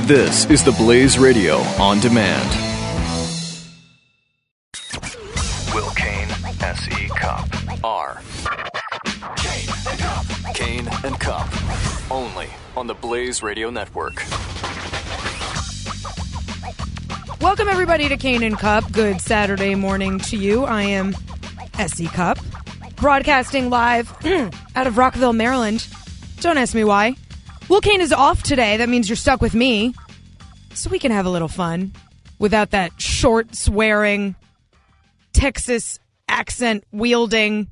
This is the Blaze Radio on demand. Will Kane, S.E. Cup, R. Kane and Cup, only on the Blaze Radio Network. Welcome, everybody, to Kane and Cup. Good Saturday morning to you. I am S.E. Cup, broadcasting live out of Rockville, Maryland. Don't ask me why. Will Kane is off today. That means you're stuck with me. So we can have a little fun without that short, swearing, Texas accent wielding,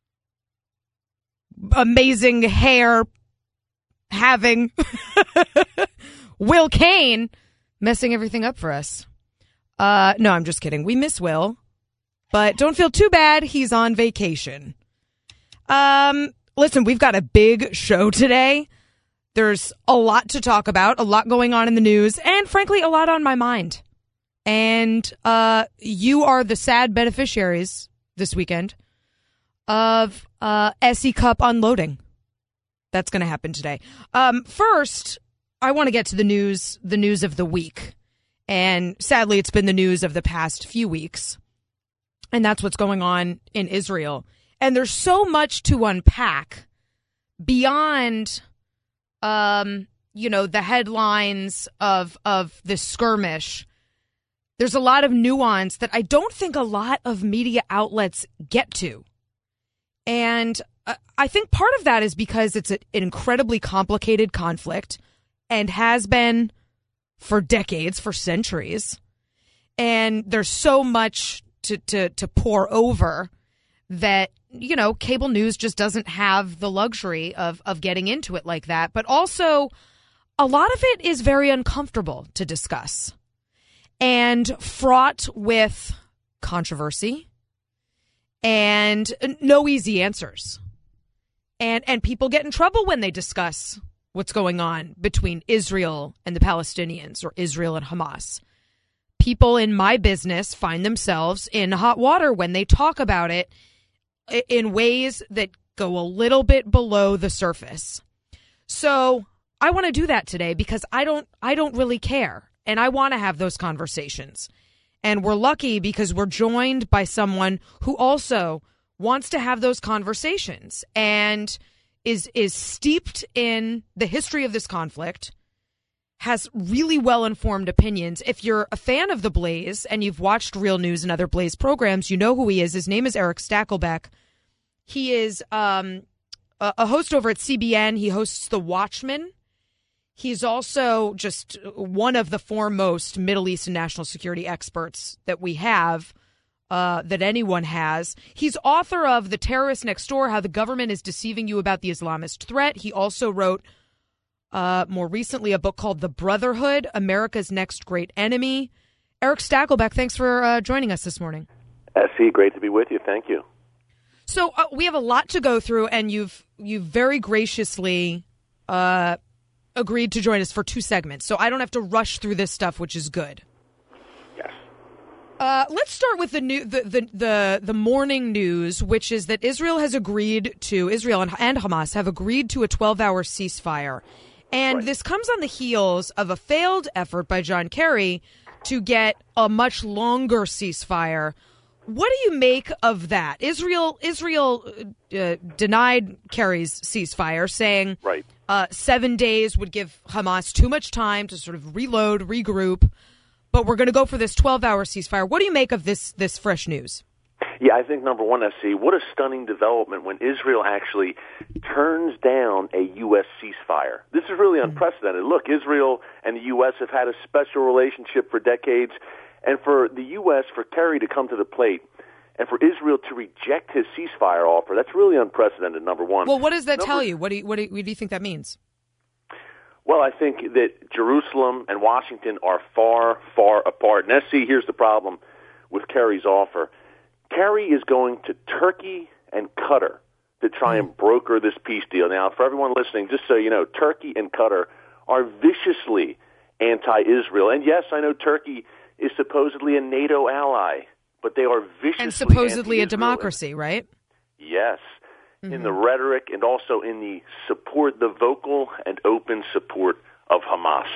amazing hair having Will Kane messing everything up for us. No, I'm just kidding. We miss Will, but don't feel too bad. He's on vacation. Listen, we've got a big show today. There's a lot to talk about, a lot going on in the news, and frankly, a lot on my mind. And you are the sad beneficiaries this weekend of SE Cup unloading. That's going to happen today. First, I want to get to the news of the week. And sadly, it's been the news of the past few weeks. And that's what's going on in Israel. And there's so much to unpack beyond, the headlines of this skirmish. There's a lot of nuance that I don't think a lot of media outlets get to. And I think part of that is because it's an incredibly complicated conflict and has been for decades, for centuries. And there's so much to pour over that, cable news just doesn't have the luxury of getting into it like that. But also, a lot of it is very uncomfortable to discuss and fraught with controversy and no easy answers. And people get in trouble when they discuss what's going on between Israel and the Palestinians, or Israel and Hamas. People in my business find themselves in hot water when they talk about it in ways that go a little bit below the surface. So I want to do that today because I don't really care, and I want to have those conversations. And we're lucky because we're joined by someone who also wants to have those conversations and is steeped in the history of this conflict, has really well-informed opinions. If you're a fan of The Blaze and you've watched Real News and other Blaze programs, you know who he is. His name is Eric Stakelbeck. He is a host over at CBN. He hosts The Watchmen. He's also just one of the foremost Middle East and national security experts that we have, that anyone has. He's author of The Terrorist Next Door, How the Government is Deceiving You About the Islamist Threat. He also wrote more recently a book called The Brotherhood, America's Next Great Enemy. Eric Stakelbeck, thanks for joining us this morning. SE, great to be with you. Thank you. So we have a lot to go through, and you've very graciously agreed to join us for 2 segments. So I don't have to rush through this stuff, which is good. Yes. Let's start with the morning news, which is that Israel and Hamas have agreed to a 12-hour ceasefire. And Right. This comes on the heels of a failed effort by John Kerry to get a much longer ceasefire. What do you make of that? Israel denied Kerry's ceasefire, saying Right. 7 days would give Hamas too much time to sort of reload, regroup. But we're going to go for this 12-hour ceasefire. What do you make of this fresh news? Yeah, I think, number one, SE, what a stunning development when Israel actually turns down a U.S. ceasefire. This is really unprecedented. Look, Israel and the U.S. have had a special relationship for decades, and for the U.S., for Kerry to come to the plate, and for Israel to reject his ceasefire offer, that's really unprecedented, number one. Well, what does that tell you? What do you think that means? Well, I think that Jerusalem and Washington are far, far apart. And SC, here's the problem with Kerry's offer. Kerry is going to Turkey and Qatar to try and broker this peace deal. Now, for everyone listening, just so you know, Turkey and Qatar are viciously anti-Israel. And yes, I know Turkey is supposedly a NATO ally, but they are viciously and supposedly a anti-Israel. democracy, right? Yes. In the rhetoric and also in the support, the vocal and open support of Hamas.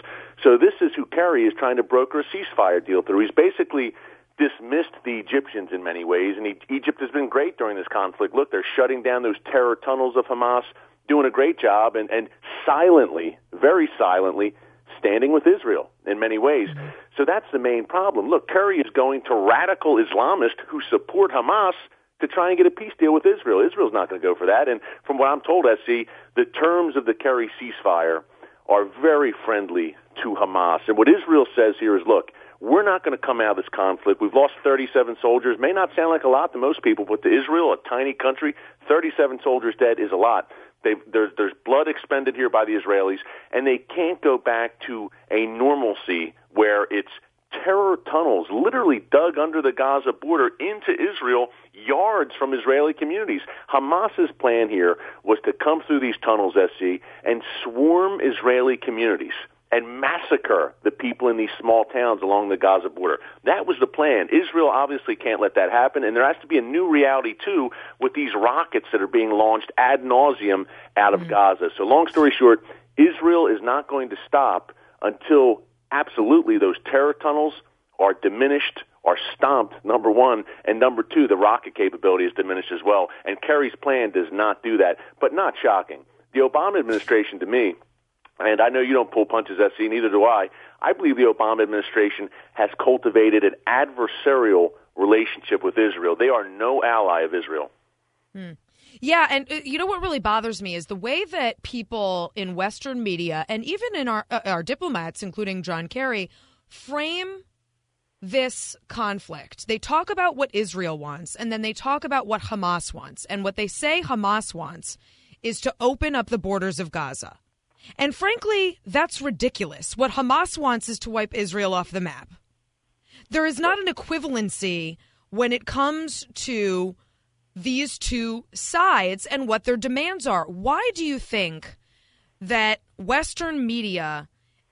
So this is who Kerry is trying to broker a ceasefire deal through. He's basically dismissed the Egyptians in many ways, and Egypt has been great during this conflict. Look, they're shutting down those terror tunnels of Hamas, doing a great job, and silently, very silently, standing with Israel in many ways. So that's the main problem. Look, Kerry is going to radical Islamists who support Hamas to try and get a peace deal with Israel. Israel's not going to go for that. And from what I'm told, SC, the terms of the Kerry ceasefire are very friendly to Hamas. And what Israel says here is, look, we're not going to come out of this conflict. We've lost 37 soldiers. May not sound like a lot to most people, but to Israel, a tiny country, 37 soldiers dead is a lot. There's blood expended here by the Israelis, and they can't go back to a normalcy where it's terror tunnels literally dug under the Gaza border into Israel, yards from Israeli communities. Hamas's plan here was to come through these tunnels, SC, and swarm Israeli communities and massacre the people in these small towns along the Gaza border. That was the plan. Israel obviously can't let that happen, and there has to be a new reality, too, with these rockets that are being launched ad nauseum out of Gaza. So long story short, Israel is not going to stop until absolutely those terror tunnels are diminished, are stomped, number one, and number two, the rocket capability is diminished as well. And Kerry's plan does not do that, but not shocking. The Obama administration, to me, and I know you don't pull punches, SC, neither do I believe the Obama administration has cultivated an adversarial relationship with Israel. They are no ally of Israel. Yeah, and you know what really bothers me is the way that people in Western media and even in our diplomats, including John Kerry, frame this conflict. They talk about what Israel wants, and then they talk about what Hamas wants. And what they say Hamas wants is to open up the borders of Gaza. And frankly, that's ridiculous. What Hamas wants is to wipe Israel off the map. There is not an equivalency when it comes to these two sides and what their demands are. Why do you think that Western media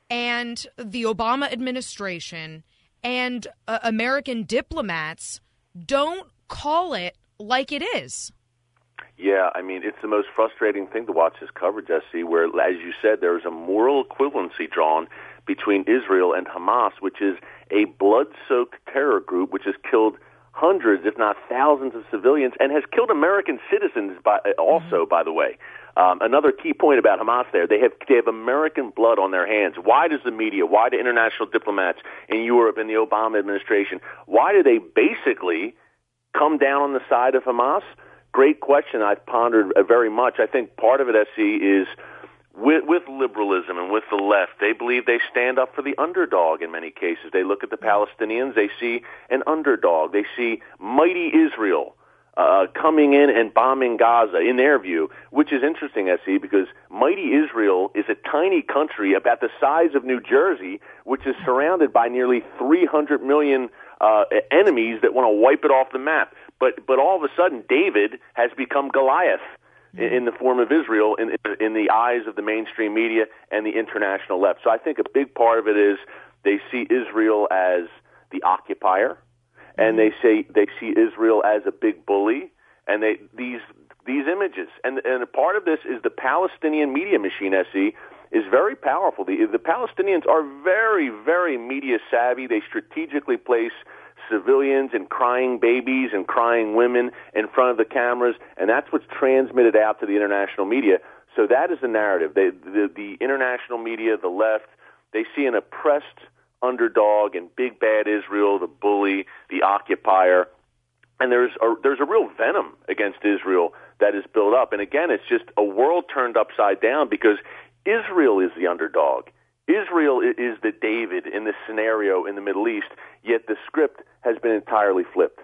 and the Obama administration and American diplomats don't call it like it is? Yeah, I mean, it's the most frustrating thing to watch this coverage, SC, where, as you said, there is a moral equivalency drawn between Israel and Hamas, which is a blood-soaked terror group which has killed hundreds, if not thousands, of civilians and has killed American citizens by the way. Another key point about Hamas there, they have American blood on their hands. Why does the media, why do international diplomats in Europe and the Obama administration, why do they basically come down on the side of Hamas? Great question. I've pondered very much. I think part of it, SC, is with liberalism and with the left, they believe they stand up for the underdog in many cases. They look at the Palestinians, they see an underdog. They see mighty Israel coming in and bombing Gaza, in their view, which is interesting, SC, because mighty Israel is a tiny country about the size of New Jersey, which is surrounded by nearly 300 million enemies that want to wipe it off the map. But all of a sudden, David has become Goliath in the form of Israel in the eyes of the mainstream media and the international left. So I think a big part of it is they see Israel as the occupier, and they see Israel as a big bully, and these images. And a part of this is the Palestinian media machine, SC, is very powerful. The Palestinians are very, very media savvy. They strategically place civilians and crying babies and crying women in front of the cameras, and that's what's transmitted out to the international media. So that is the narrative. The international media, the left, they see an oppressed underdog and big bad Israel, the bully, the occupier, and there's a real venom against Israel that is built up. And again, it's just a world turned upside down because Israel is the underdog. Israel is the David in this scenario in the Middle East, yet the script has been entirely flipped.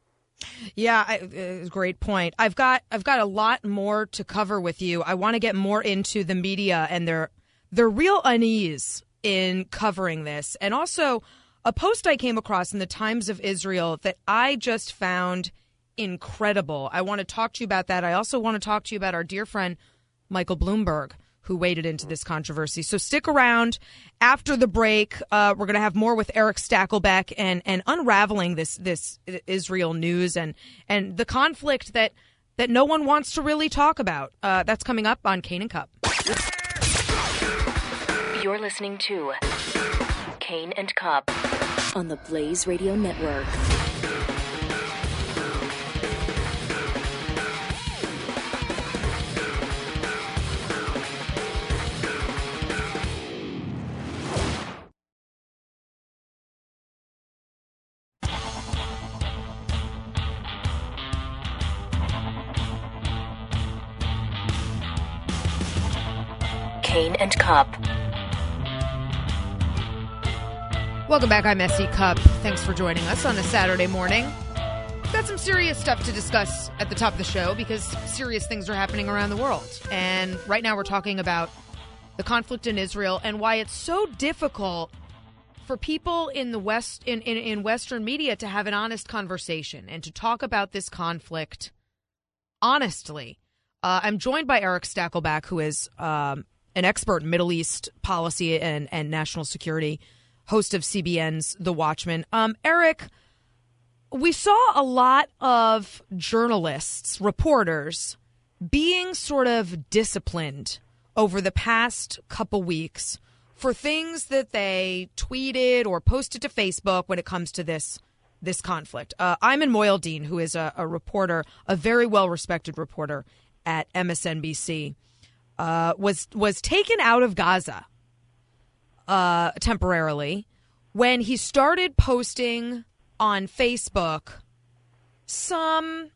Yeah, great point. I've got a lot more to cover with you. I want to get more into the media and their real unease in covering this, and also a post I came across in the Times of Israel that I just found incredible. I want to talk to you about that. I also want to talk to you about our dear friend Michael Bloomberg, who waded into this controversy. So stick around. After the break, we're going to have more with Eric Stakelbeck and unraveling this Israel news and the conflict that no one wants to really talk about. That's coming up on Kane and Cup. You're listening to Kane and Cup on the Blaze Radio Network. Kane and Cup. Welcome back. I'm S.E. Cup. Thanks for joining us on a Saturday morning. We've got some serious stuff to discuss at the top of the show because serious things are happening around the world. And right now we're talking about the conflict in Israel and why it's so difficult for people in the West, in Western media, to have an honest conversation and to talk about this conflict honestly. I'm joined by Eric Stakelback, who is an expert in Middle East policy and national security, host of CBN's The Watchman. Eric, we saw a lot of journalists, reporters, being sort of disciplined over the past couple weeks for things that they tweeted or posted to Facebook when it comes to this conflict. Ayman Mohyeldin, who is a reporter, a very well-respected reporter at MSNBC, was taken out of Gaza temporarily when he started posting on Facebook some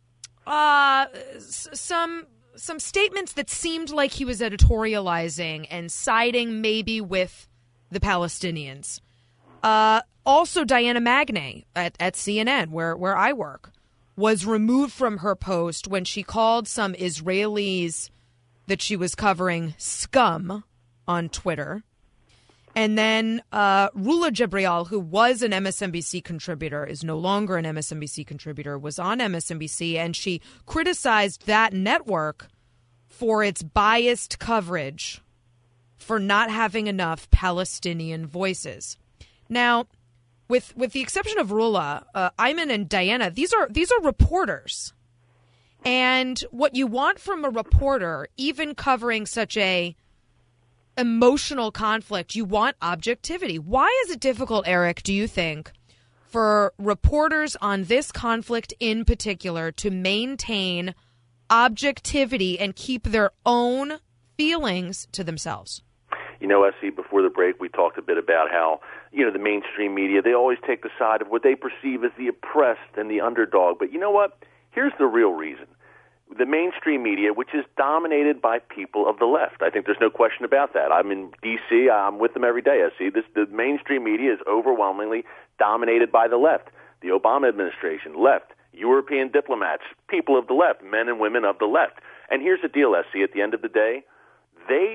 statements that seemed like he was editorializing and siding maybe with the Palestinians. Also, Diana Magnay at CNN, where I work, was removed from her post when she called some Israelis that she was covering scum on Twitter. And then Rula Jebrial, who was an MSNBC contributor, is no longer an MSNBC contributor, was on MSNBC, and she criticized that network for its biased coverage for not having enough Palestinian voices. Now, with the exception of Rula, Ayman and Diana, these are reporters. And what you want from a reporter, even covering such a emotional conflict, you want objectivity. Why is it difficult, Eric, do you think, for reporters on this conflict in particular to maintain objectivity and keep their own feelings to themselves? You know, S.E., before the break, we talked a bit about how, the mainstream media, they always take the side of what they perceive as the oppressed and the underdog. But you know what? Here's the real reason. The mainstream media, which is dominated by people of the left. I think there's no question about that. I'm in D.C. I'm with them every day. I see the mainstream media is overwhelmingly dominated by the left. The Obama administration, left. European diplomats, people of the left, men and women of the left. And here's the deal, S.C., at the end of the day, they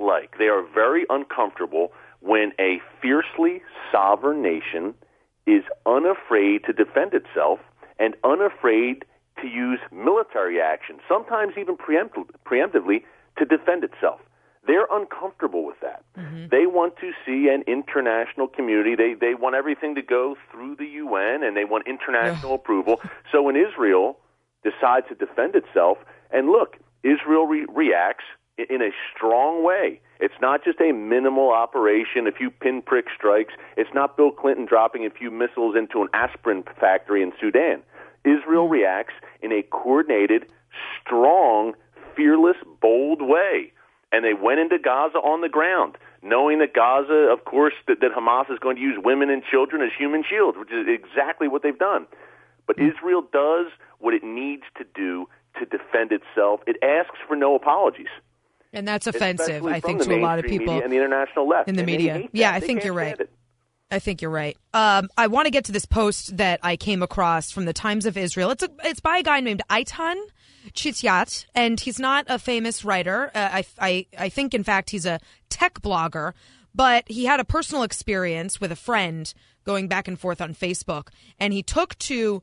are very uncomfortable when a fiercely sovereign nation is unafraid to defend itself and unafraid to use military action, sometimes even preemptively, to defend itself. They're uncomfortable with that. Mm-hmm. They want to see an international community. They want everything to go through the UN, and they want international approval. So when Israel decides to defend itself, and look, Israel reacts in a strong way. It's not just a minimal operation, a few pinprick strikes. It's not Bill Clinton dropping a few missiles into an aspirin factory in Sudan. Israel reacts in a coordinated, strong, fearless, bold way. And they went into Gaza on the ground, knowing that Gaza, of course, that Hamas is going to use women and children as human shields, which is exactly what they've done. But Israel does what it needs to do to defend itself. It asks for no apologies. And that's offensive, I think, to a lot of people and the international left in the media. Yeah, I think you're right. I think you're right. I want to get to this post that I came across from the Times of Israel. It's by a guy named Eitan Chittiat, and he's not a famous writer. I think, in fact, he's a tech blogger, but he had a personal experience with a friend going back and forth on Facebook, and he took to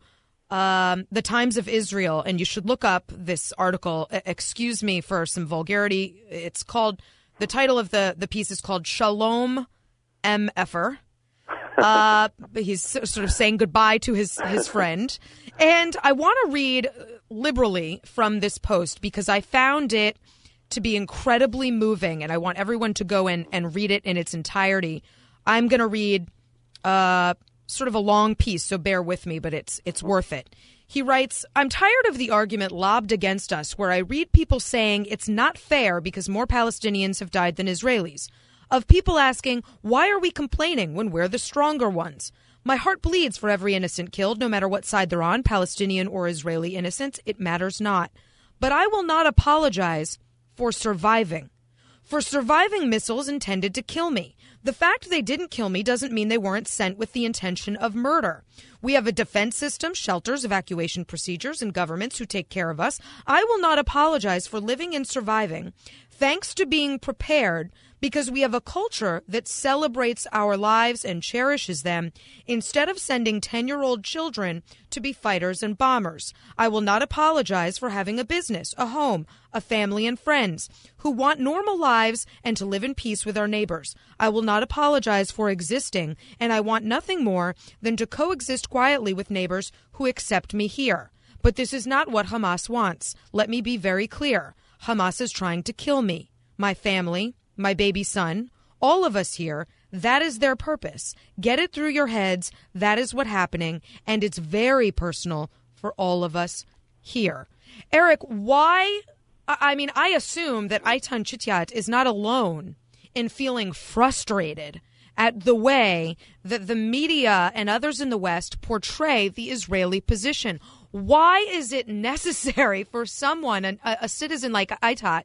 the Times of Israel, and you should look up this article. Excuse me for some vulgarity. It's called, the title of the piece is called Shalom M.F.er. He's sort of saying goodbye to his friend. And I want to read liberally from this post because I found it to be incredibly moving, and I want everyone to go in and read it in its entirety. I'm going to read sort of a long piece, so bear with me, but it's worth it. He writes, I'm tired of the argument lobbed against us where I read people saying it's not fair because more Palestinians have died than Israelis. Of people asking, why are we complaining when we're the stronger ones? My heart bleeds for every innocent killed, no matter what side they're on, Palestinian or Israeli innocents. It matters not. But I will not apologize for surviving. For surviving missiles intended to kill me. The fact they didn't kill me doesn't mean they weren't sent with the intention of murder. We have a defense system, shelters, evacuation procedures, and governments who take care of us. I will not apologize for living and surviving, thanks to being prepared, because we have a culture that celebrates our lives and cherishes them instead of sending 10-year-old children to be fighters and bombers. I will not apologize for having a business, a home, a family and friends who want normal lives and to live in peace with our neighbors. I will not apologize for existing, and I want nothing more than to coexist quietly with neighbors who accept me here. But this is not what Hamas wants. Let me be very clear. Hamas is trying to kill me, my family, my baby son, all of us here. That is their purpose. Get it through your heads. That is what's happening. And it's very personal for all of us here. Eric, why? I mean, I assume that Eitan Chityat is not alone in feeling frustrated at the way that the media and others in the West portray the Israeli position. Why is it necessary for someone, a citizen like Eitan,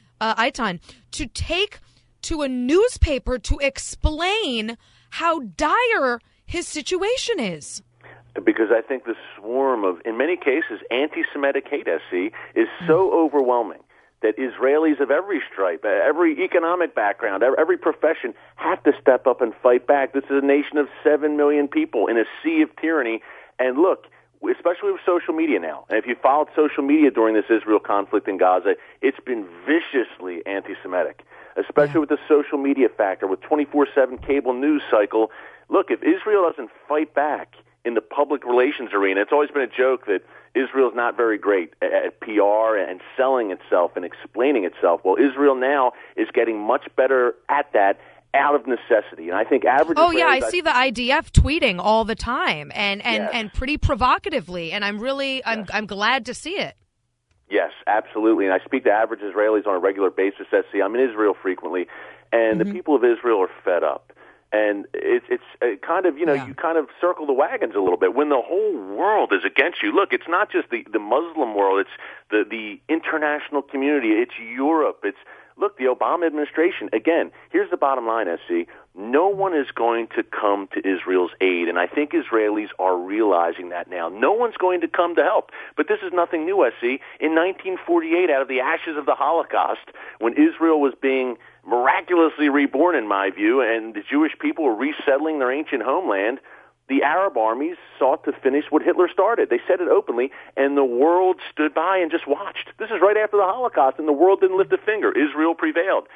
to take to a newspaper to explain how dire his situation is? Because I think the swarm of, in many cases, anti-Semitic hate, SC, is so overwhelming that Israelis of every stripe, every economic background, every profession have to step up and fight back. This is a nation of 7 million people in a sea of tyranny. And look, especially with social media now, and if you followed social media during this Israel conflict in Gaza, it's been viciously anti-Semitic, especially with the social media factor, with 24/7 cable news cycle. Look, if Israel doesn't fight back in the public relations arena, it's always been a joke that Israel's not very great at PR and selling itself and explaining itself. Well, Israel now is getting much better at that, out of necessity. And I think average Israelis... I see the IDF tweeting all the time and pretty provocatively, and I'm glad to see it. Yes, absolutely. And I speak to average Israelis on a regular basis. I'm in Israel frequently, and the people of Israel are fed up. And it's kind of, you kind of circle the wagons a little bit when the whole world is against you. Look, it's not just the Muslim world. It's the international community. It's Europe. Look, the Obama administration, again, here's the bottom line, SC. No one is going to come to Israel's aid, and I think Israelis are realizing that now. No one's going to come to help. But this is nothing new, SC. In 1948, out of the ashes of the Holocaust, when Israel was being miraculously reborn, in my view, and the Jewish people were resettling their ancient homeland, the Arab armies sought to finish what Hitler started. They said it openly, and the world stood by and just watched. This is right after the Holocaust, and the world didn't lift a finger. Israel prevailed.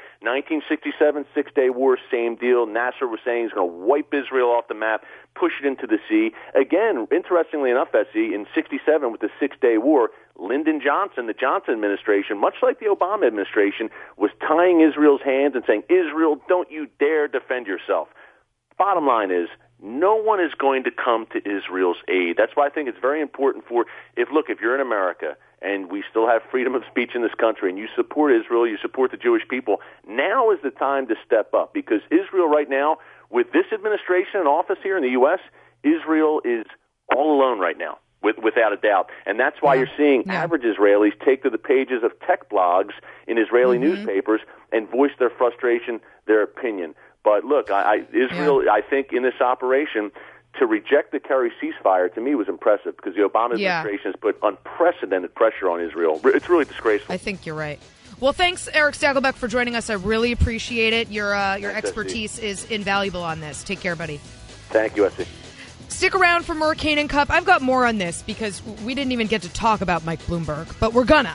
1967, Six-Day War, same deal. Nasser was saying he's going to wipe Israel off the map, push it into the sea. Again, interestingly enough, SC, in 67 with the Six-Day War, Lyndon Johnson, the Johnson administration, much like the Obama administration, was tying Israel's hands and saying, Israel, don't you dare defend yourself. Bottom line is, no one is going to come to Israel's aid. That's why I think it's very important if you're in America and we still have freedom of speech in this country and you support Israel, you support the Jewish people, now is the time to step up, because Israel right now, with this administration in office here in the U.S., Israel is all alone right now, without a doubt. And that's why you're seeing average Israelis take to the pages of tech blogs in Israeli newspapers and voice their frustration, their opinion. But look, Israel, I think in this operation, to reject the Kerry ceasefire, to me, was impressive, because the Obama administration has put unprecedented pressure on Israel. It's really disgraceful. I think you're right. Well, thanks, Eric Stakelbeck, for joining us. I really appreciate it. Your expertise is invaluable on this. Take care, buddy. Thank you, Essie. Stick around for more Kane and Cup. I've got more on this, because we didn't even get to talk about Mike Bloomberg, but we're gonna.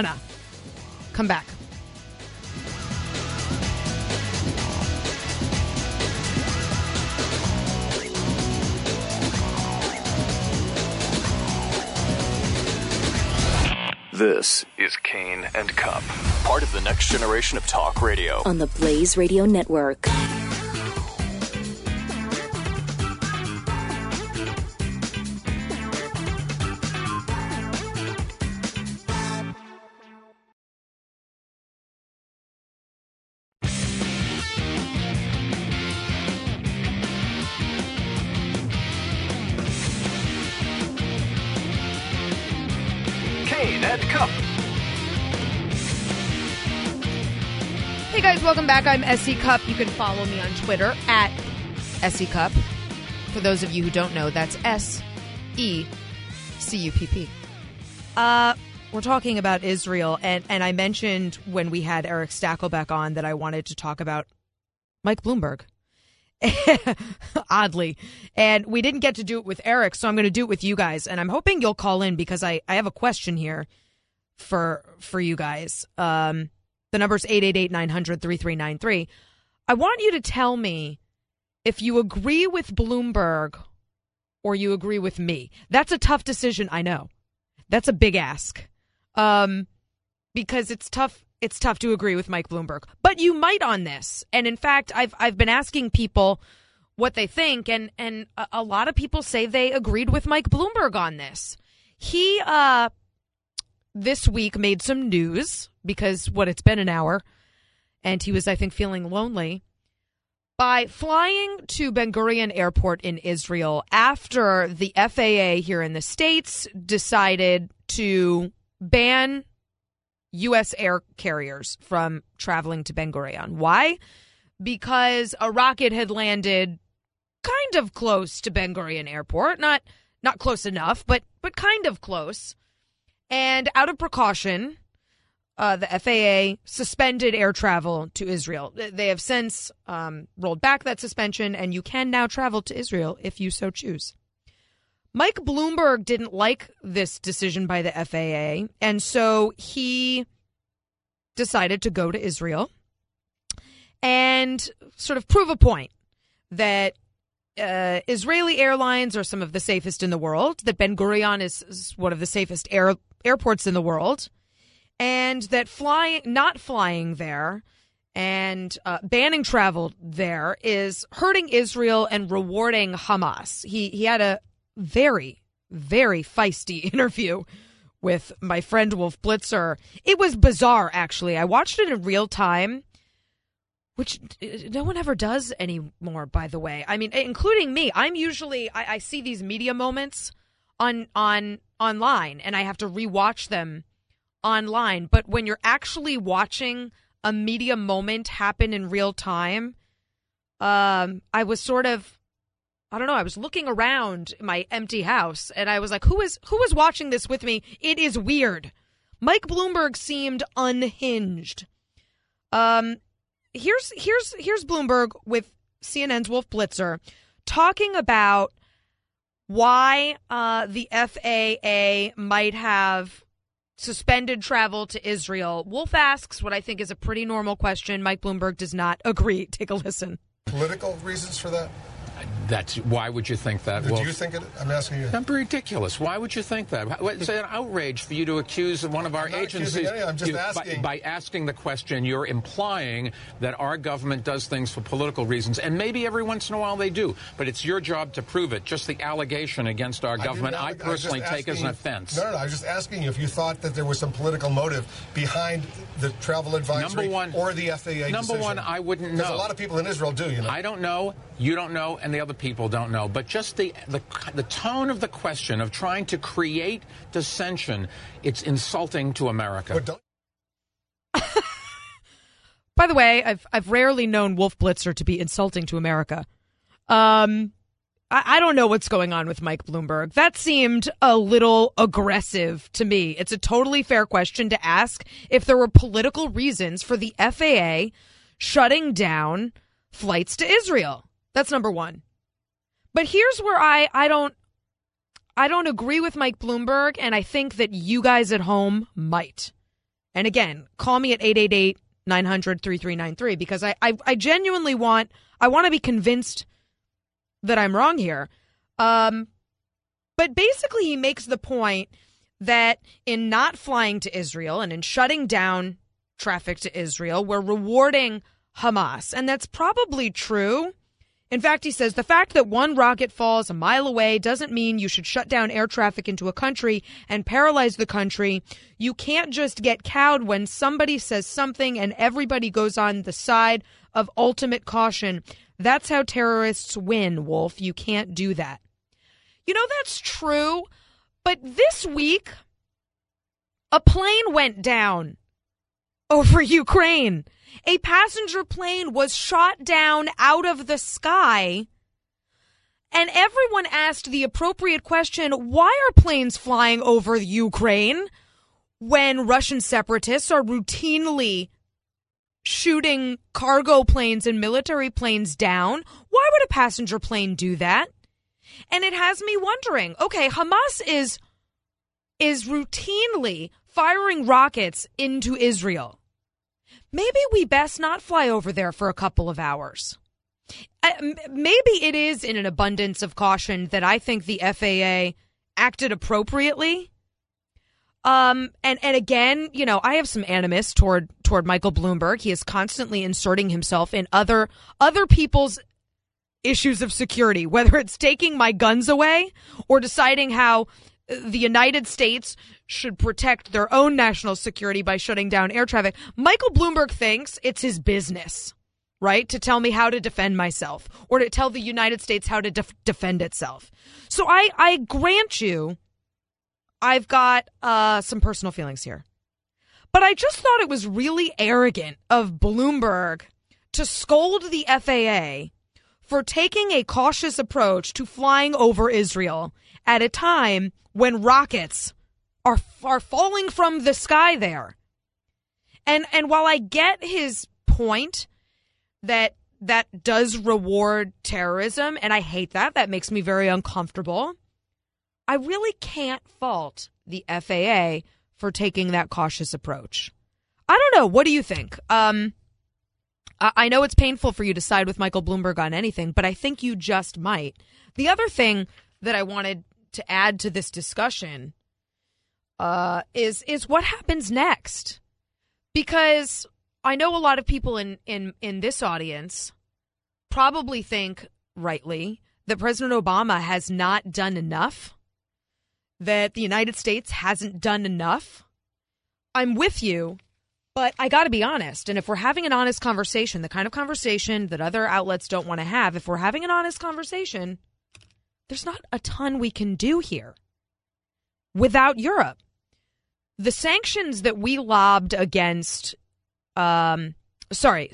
Come back. This is Kane and Cup, part of the next generation of talk radio. On the Blaze Radio Network. Hey guys, welcome back. I'm SE Cup. You can follow me on Twitter at SE Cup. For those of you who don't know, that's SECUPP. We're talking about Israel, and I mentioned when we had Eric Stakelbeck on that I wanted to talk about Mike Bloomberg. Oddly. And we didn't get to do it with Eric, so I'm going to do it with you guys. And I'm hoping you'll call in because I have a question here for you guys. The number's 888-900-3393. I want you to tell me if you agree with Bloomberg or you agree with me. That's a tough decision, I know. That's a big ask. Because it's tough to agree with Mike Bloomberg. But you might on this. And in fact, I've been asking people what they think, and a lot of people say they agreed with Mike Bloomberg on this. He this week made some news because it's been an hour, and he was, I think, feeling lonely by flying to Ben Gurion Airport in Israel after the FAA here in the States decided to ban U.S. air carriers from traveling to Ben Gurion. Why? Because a rocket had landed kind of close to Ben Gurion Airport, not close enough, but kind of close. And out of precaution, the FAA suspended air travel to Israel. They have since rolled back that suspension, and you can now travel to Israel if you so choose. Mike Bloomberg didn't like this decision by the FAA, and so he decided to go to Israel and sort of prove a point that Israeli airlines are some of the safest in the world, that Ben Gurion is one of the safest airports in the world, and that not flying there and banning travel there is hurting Israel and rewarding Hamas. He had a very, very feisty interview with my friend Wolf Blitzer. It was bizarre, actually. I watched it in real time, which no one ever does anymore, by the way. I mean, including me. I'm usually, I see these media moments online, and I have to rewatch them online. But when you're actually watching a media moment happen in real time, I was sort of, I don't know, I was looking around my empty house, and I was like, who is watching this with me? It is weird. Mike Bloomberg seemed unhinged. Here's Bloomberg with CNN's Wolf Blitzer talking about why the FAA might have suspended travel to Israel. Wolf asks what I think is a pretty normal question. Mike Bloomberg does not agree. Take a listen. Political reasons for that? Why would you think that? Do you think it? I'm asking you. That's ridiculous. Why would you think that? It's an outrage for you to accuse one of our agencies. I'm just asking. By asking the question, you're implying that our government does things for political reasons, and maybe every once in a while they do, but it's your job to prove it. Just the allegation against our government, I personally take as an offense. No, I was just asking you if you thought that there was some political motive behind the travel advisory or the FAA Number one, I wouldn't know. Because a lot of people in Israel do, you know. I don't know. You don't know, and the other people don't know. But just the tone of the question of trying to create dissension, it's insulting to America. By the way, I've rarely known Wolf Blitzer to be insulting to America. I don't know what's going on with Mike Bloomberg. That seemed a little aggressive to me. It's a totally fair question to ask if there were political reasons for the FAA shutting down flights to Israel. That's number one. But here's where I don't agree with Mike Bloomberg, and I think that you guys at home might. And again, call me at 888-900-3393 because I genuinely want to be convinced that I'm wrong here. But basically he makes the point that in not flying to Israel and in shutting down traffic to Israel, we're rewarding Hamas. And that's probably true. In fact, he says the fact that one rocket falls a mile away doesn't mean you should shut down air traffic into a country and paralyze the country. You can't just get cowed when somebody says something and everybody goes on the side of ultimate caution. That's how terrorists win, Wolf. You can't do that. You know, that's true. But this week, a plane went down over Ukraine. A passenger plane was shot down out of the sky. And everyone asked the appropriate question, why are planes flying over Ukraine when Russian separatists are routinely shooting cargo planes and military planes down? Why would a passenger plane do that? And it has me wondering, okay, Hamas is routinely firing rockets into Israel. Maybe we best not fly over there for a couple of hours. Maybe it is in an abundance of caution that I think the FAA acted appropriately. And again, you know, I have some animus toward Michael Bloomberg. He is constantly inserting himself in other people's issues of security, whether it's taking my guns away or deciding how the United States should protect their own national security by shutting down air traffic. Michael Bloomberg thinks it's his business, right, to tell me how to defend myself or to tell the United States how to defend itself. So I grant you, I've got some personal feelings here. But I just thought it was really arrogant of Bloomberg to scold the FAA for taking a cautious approach to flying over Israel at a time when rockets are falling from the sky there. And while I get his point that does reward terrorism, and I hate that makes me very uncomfortable, I really can't fault the FAA for taking that cautious approach. I don't know. What do you think? I know it's painful for you to side with Michael Bloomberg on anything, but I think you just might. The other thing that I wanted to add to this discussion is what happens next. Because I know a lot of people in this audience probably think, rightly, that President Obama has not done enough, that the United States hasn't done enough. I'm with you, but I got to be honest. And if we're having an honest conversation, the kind of conversation that other outlets don't want to have, if we're having an honest conversation, there's not a ton we can do here without Europe. The sanctions that we lobbed against, skip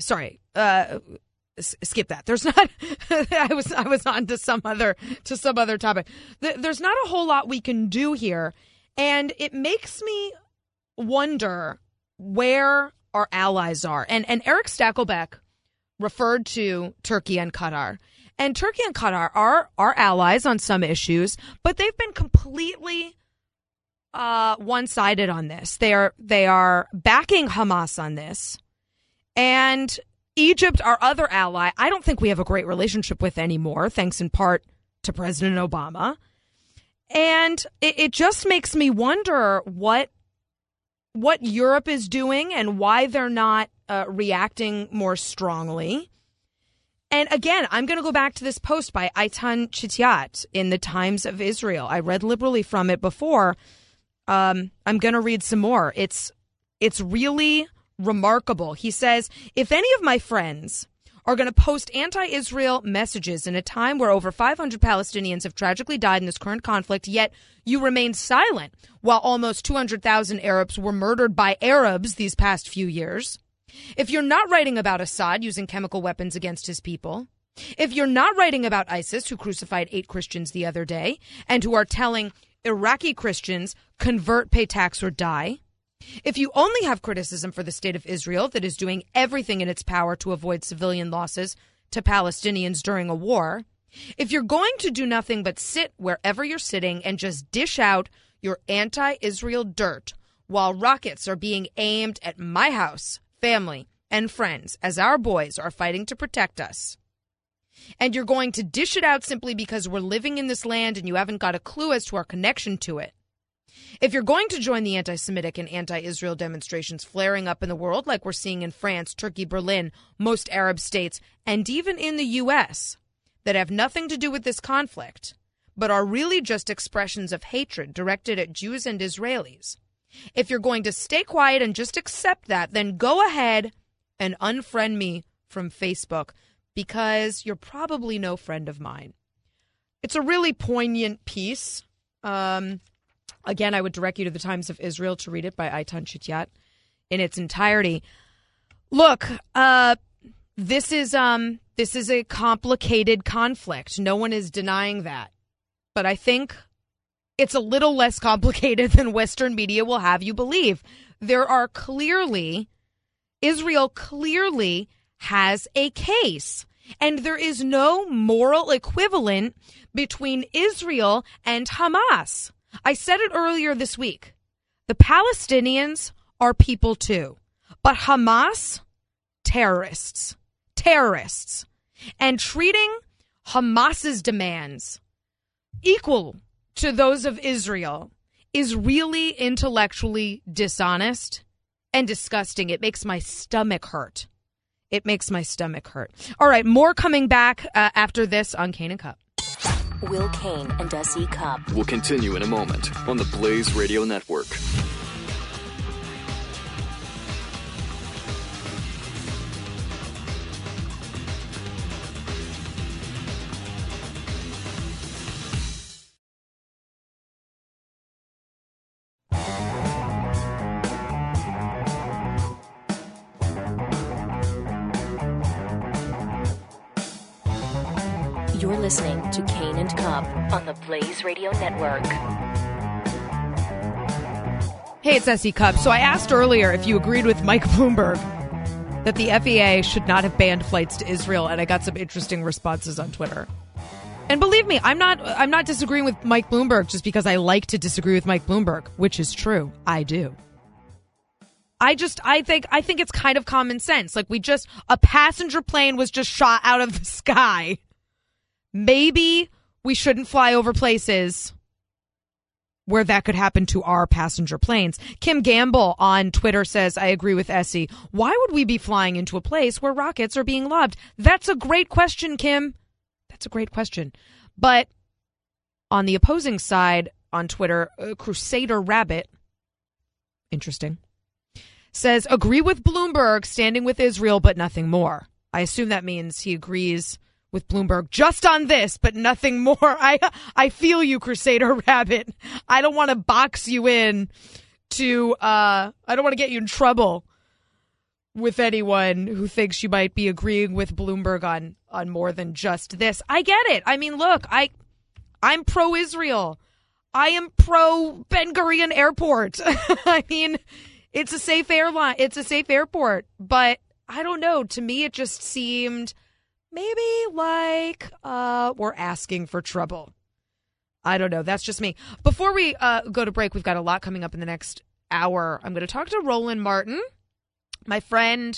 that. There's not, I was on to some other topic. There's not a whole lot we can do here. And it makes me wonder where our allies are. And Eric Stakelbeck referred to Turkey and Qatar. And Turkey and Qatar are our allies on some issues, but they've been completely one-sided on this. They are backing Hamas on this. And Egypt, our other ally, I don't think we have a great relationship with anymore, thanks in part to President Obama. And it just makes me wonder what Europe is doing and why they're not reacting more strongly. And again, I'm going to go back to this post by Eitan Chitiat in the Times of Israel. I read liberally from it before. I'm going to read some more. It's really remarkable. He says, if any of my friends are going to post anti-Israel messages in a time where over 500 Palestinians have tragically died in this current conflict, yet you remain silent while almost 200,000 Arabs were murdered by Arabs these past few years, if you're not writing about Assad using chemical weapons against his people, if you're not writing about ISIS, who crucified 8 Christians the other day, and who are telling Iraqi Christians, convert, pay tax, or die, if you only have criticism for the state of Israel that is doing everything in its power to avoid civilian losses to Palestinians during a war, if you're going to do nothing but sit wherever you're sitting and just dish out your anti-Israel dirt while rockets are being aimed at my house, family, and friends as our boys are fighting to protect us, and you're going to dish it out simply because we're living in this land and you haven't got a clue as to our connection to it, If you're going to join the anti-Semitic and anti-Israel demonstrations flaring up in the world, like we're seeing in France, Turkey, Berlin, most Arab states, and even in the U.S., that have nothing to do with this conflict, but are really just expressions of hatred directed at Jews and Israelis, if you're going to stay quiet and just accept that, then go ahead and unfriend me from Facebook, because you're probably no friend of mine. It's a really poignant piece. Again, I would direct you to the Times of Israel to read it by Eitan Chitiat in its entirety. Look, this is a complicated conflict. No one is denying that. But I think it's a little less complicated than Western media will have you believe. Israel clearly has a case. And there is no moral equivalent between Israel and Hamas. I said it earlier this week. The Palestinians are people too. But Hamas, terrorists. And treating Hamas's demands equal to those of Israel is really intellectually dishonest and disgusting. It makes my stomach hurt. All right, more coming back after this on Kane and Cup. Will Kane and S.E. Cup. We'll continue in a moment on the Blaze Radio Network. You're listening to Kane and Cup on the Blaze Radio Network. Hey, it's S.E. Cup. So I asked earlier if you agreed with Mike Bloomberg that the FAA should not have banned flights to Israel, and I got some interesting responses on Twitter. And believe me, I'm not disagreeing with Mike Bloomberg just because I like to disagree with Mike Bloomberg, which is true. I do. I think it's kind of common sense. Like a passenger plane was just shot out of the sky. Maybe we shouldn't fly over places where that could happen to our passenger planes. Kim Gamble on Twitter says, I agree with Essie. Why would we be flying into a place where rockets are being lobbed? That's a great question, Kim. That's a great question. But on the opposing side on Twitter, Crusader Rabbit, interesting, says, agree with Bloomberg, standing with Israel, but nothing more. I assume that means he agrees with Bloomberg just on this, but nothing more. I feel you, Crusader Rabbit. I don't want to box you in to, I don't want to get you in trouble with anyone who thinks you might be agreeing with Bloomberg on more than just this. I get it. I mean, look, I'm pro-Israel. I am pro-Ben Gurion Airport. I mean, it's a safe airline. It's a safe airport. But I don't know. To me, it just seemed maybe like we're asking for trouble. I don't know. That's just me. Before we go to break, we've got a lot coming up in the next hour. I'm going to talk to Roland Martin, my friend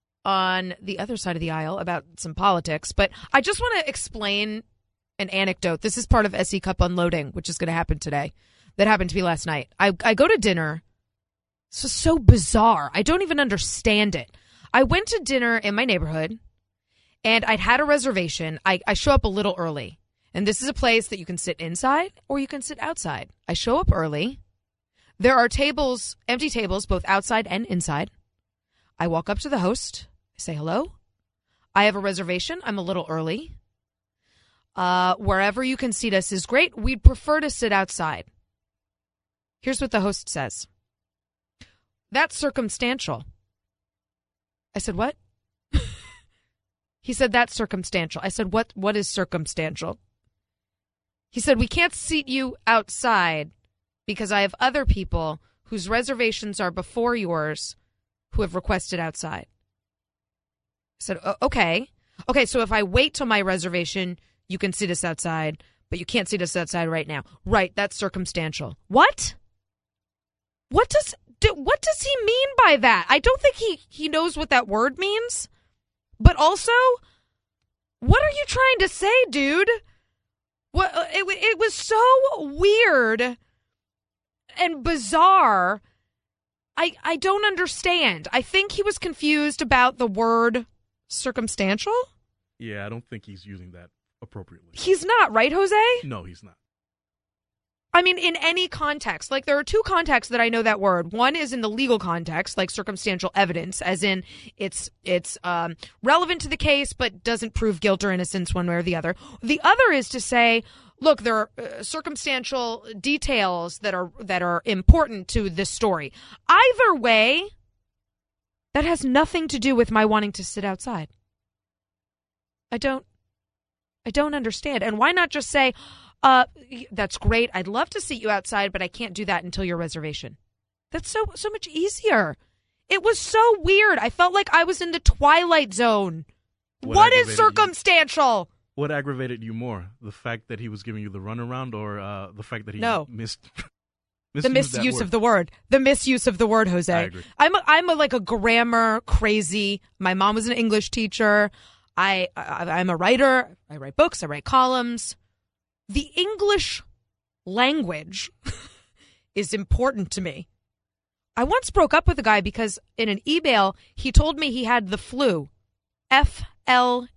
on the other side of the aisle, about some politics. But I just want to explain an anecdote. This is part of SE Cup Unloading, which is going to happen today. That happened to me last night. I go to dinner. This was so bizarre. I don't even understand it. I went to dinner in my neighborhood, and I'd had a reservation. I show up a little early. And this is a place that you can sit inside or you can sit outside. I show up early. There are tables, empty tables, both outside and inside. I walk up to the host. I say, hello. I have a reservation. I'm a little early. Wherever you can seat us is great. We'd prefer to sit outside. Here's what the host says. That's circumstantial. I said, what? He said, that's circumstantial. I said, what is circumstantial? He said, we can't seat you outside because I have other people whose reservations are before yours who have requested outside. I said, okay. Okay, so if I wait till my reservation, you can seat us outside, but you can't seat us outside right now. Right, that's circumstantial. What? What does he mean by that? I don't think he knows what that word means. But also, what are you trying to say, dude? What it was so weird. and bizarre. I don't understand. I think he was confused about the word circumstantial. Yeah, I don't think he's using that appropriately. He's not, right, Jose? No, he's not. I mean, in any context, like there are two contexts that I know that word. One is in the legal context, like circumstantial evidence, as in it's relevant to the case, but doesn't prove guilt or innocence one way or the other. The other is to say, look, there are circumstantial details that are important to this story. Either way, that has nothing to do with my wanting to sit outside. I don't understand. And why not just say, that's great. I'd love to seat you outside, but I can't do that until your reservation. That's so much easier. It was so weird. I felt like I was in the Twilight Zone. What is circumstantial? What aggravated you more? The fact that he was giving you the runaround, or the fact that he missed the misuse of the word? The misuse of the word, Jose. I agree. I'm like a grammar crazy. My mom was an English teacher. I'm a writer. I write books. I write columns. The English language is important to me. I once broke up with a guy because in an email, he told me he had the flu. FLEW.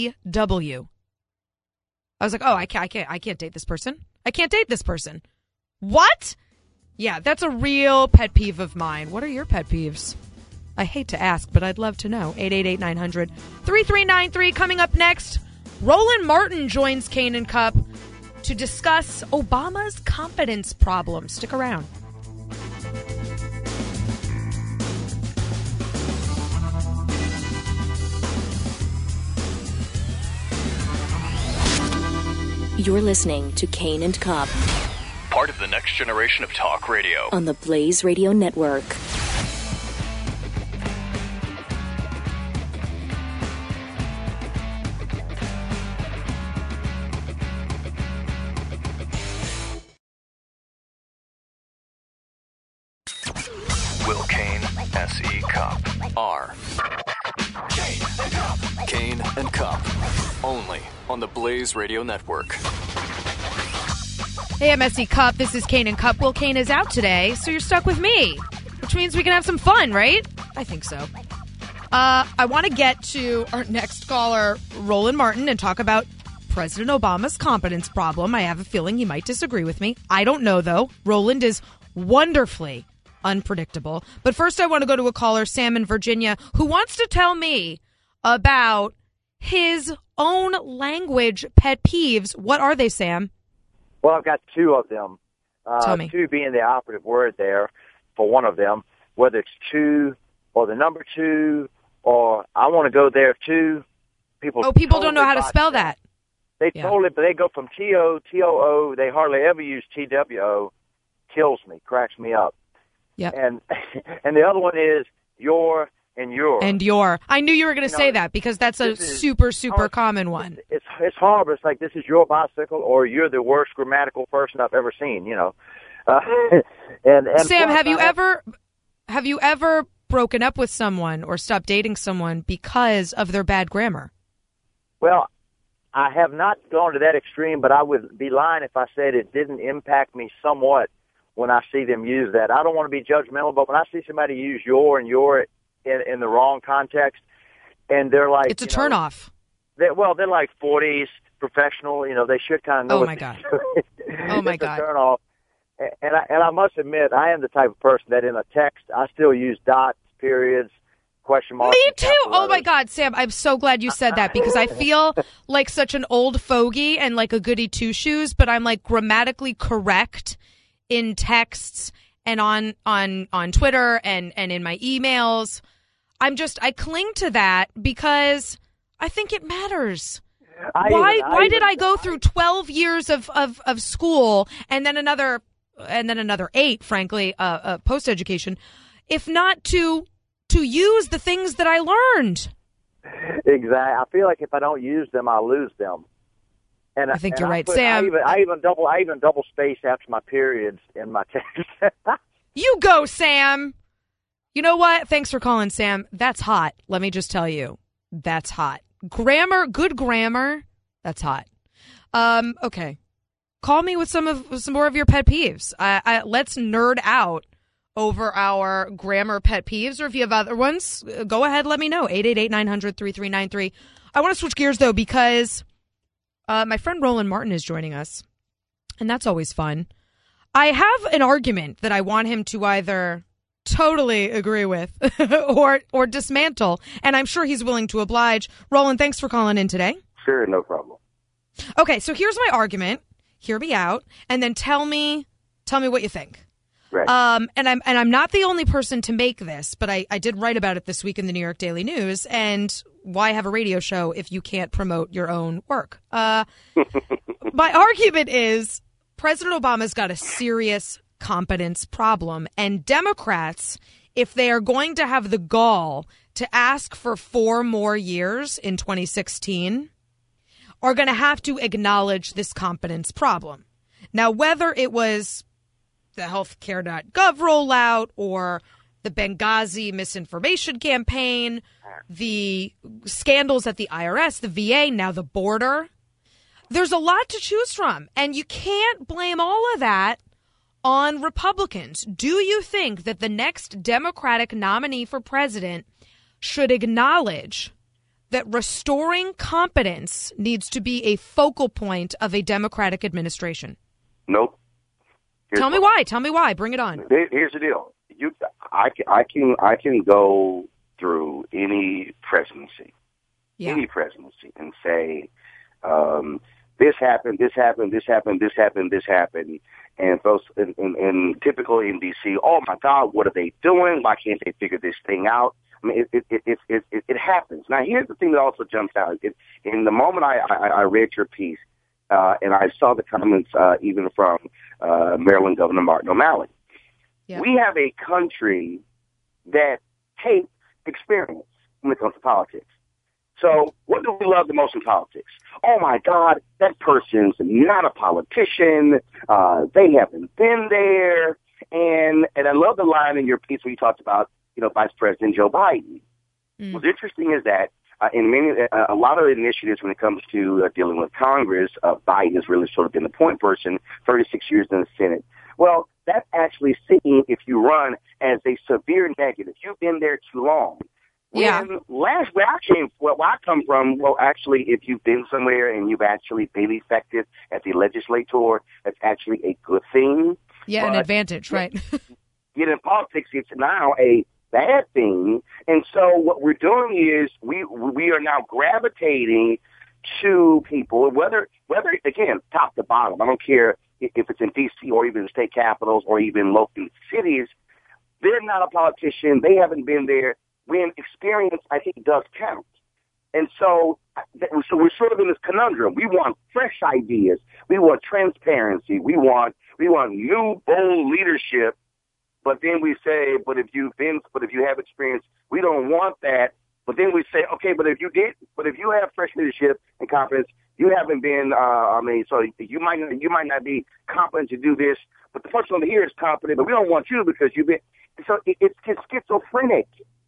I was like, oh, I can't date this person. I can't date this person. What? Yeah, that's a real pet peeve of mine. What are your pet peeves? I hate to ask, but I'd love to know. 888-900-3393. Coming up next, Roland Martin joins Kane and Cup to discuss Obama's competence problem. Stick around. You're listening to Kane and Cup. Part of the next generation of talk radio. On the Blaze Radio Network. Will Kane, S.E. Cup. R. Kane and Cup. Only on the Blaze Radio Network. Hey, I'm S.E. Cup. This is Kane and Cup. Will Kane is out today, so you're stuck with me, which means we can have some fun, right? I think so. I want to get to our next caller, Roland Martin, and talk about President Obama's competence problem. I have a feeling he might disagree with me. I don't know, though. Roland is wonderfully unpredictable. But first, I want to go to a caller, Sam in Virginia, who wants to tell me about his own language pet peeves. What are they, Sam? Well, I've got two of them. Tell me. Two being the operative word there for one of them, whether it's two or the number two or I want to go there too. People don't know how to spell that. They they go from T-O, T-O-O. They hardly ever use T-W-O. Kills me, cracks me up. Yep. And the other one is your and your. And your. I knew you were going to say that because that's a super common one. It's horrible. It's like, this is your bicycle, or you're the worst grammatical person I've ever seen, you know. And Sam, have you ever broken up with someone or stopped dating someone because of their bad grammar? Well, I have not gone to that extreme, but I would be lying if I said it didn't impact me somewhat when I see them use that. I don't want to be judgmental, but when I see somebody use your and your in the wrong context, and they're like... It's a turnoff. They're like 40s professional, you know, they should kind of know. Oh, my God. Oh, my God. It's a turnoff. And I must admit, I am the type of person that in a text, I still use dots, periods, question marks. Me too. Oh, my God, Sam, I'm so glad you said that because I feel like such an old fogey and like a goody two-shoes, but I'm like grammatically correct in texts and on Twitter and in my emails. I cling to that because I think it matters. Why did I go through 12 years of school and then another 8, frankly, post-education, if not to use the things that I learned? Exactly. I feel like if I don't use them, I'll lose them. And I think you're right, Sam. I even double space after my periods in my text. You go, Sam. You know what? Thanks for calling, Sam. That's hot. Let me just tell you. That's hot. Grammar, good grammar. That's hot. Okay. call me with some more of your pet peeves. Let's nerd out over our grammar pet peeves, or if you have other ones, go ahead, let me know. 888-900-3393. I want to switch gears, though, because my friend Roland Martin is joining us, and that's always fun. I have an argument that I want him to either totally agree with or dismantle, and I'm sure he's willing to oblige. Roland, thanks for calling in today. Sure, no problem. Okay, so here's my argument. Hear me out, and then tell me what you think. Right. And I'm not the only person to make this, but I did write about it this week in the New York Daily News. And why have a radio show if you can't promote your own work? My argument is President Obama's got a serious competence problem, and Democrats, if they are going to have the gall to ask for 4 more years in 2016, are going to have to acknowledge this competence problem. Now, whether it was the healthcare.gov rollout or the Benghazi misinformation campaign, the scandals at the IRS, the VA, now the border, there's a lot to choose from. And you can't blame all of that on Republicans. Do you think that the next Democratic nominee for president should acknowledge that restoring competence needs to be a focal point of a Democratic administration? Nope. Tell me why. Tell me why. Bring it on. Here's the deal. I can go through any presidency, and say, this happened, this happened, this happened, this happened, this happened, and folks, and typically in D.C., oh my God, what are they doing? Why can't they figure this thing out? I mean, it happens. Now, here's the thing that also jumps out. In the moment I read your piece, and I saw the comments even from Maryland Governor Martin O'Malley. Yeah. We have a country that hates experience when it comes to politics. So what do we love the most in politics? Oh, my God, that person's not a politician. They haven't been there. And I love the line in your piece where you talked about, Vice President Joe Biden. What's interesting is that in a lot of initiatives when it comes to dealing with Congress, Biden has really sort of been the point person, 36 years in the Senate. Well, that's actually seen if you run as a severe negative. You've been there too long. Yeah. Where I come from, actually, if you've been somewhere and you've actually been effective as a legislator, that's actually a good thing. Yeah, an advantage, right? Yet in politics, it's now a bad thing. And so what we're doing is we are now gravitating to people, whether again, top to bottom. I don't care if it's in D.C. or even state capitals or even local cities. They're not a politician. They haven't been there. When experience, I think, does count. And so we're sort of in this conundrum. We want fresh ideas. We want transparency. We want new, bold leadership. But then we say, but if you have experience, we don't want that. But then we say, okay, but if you have fresh leadership and confidence, you haven't been. So you might not be competent to do this. But the person over here is competent, but we don't want you because you've been. So it's schizophrenic.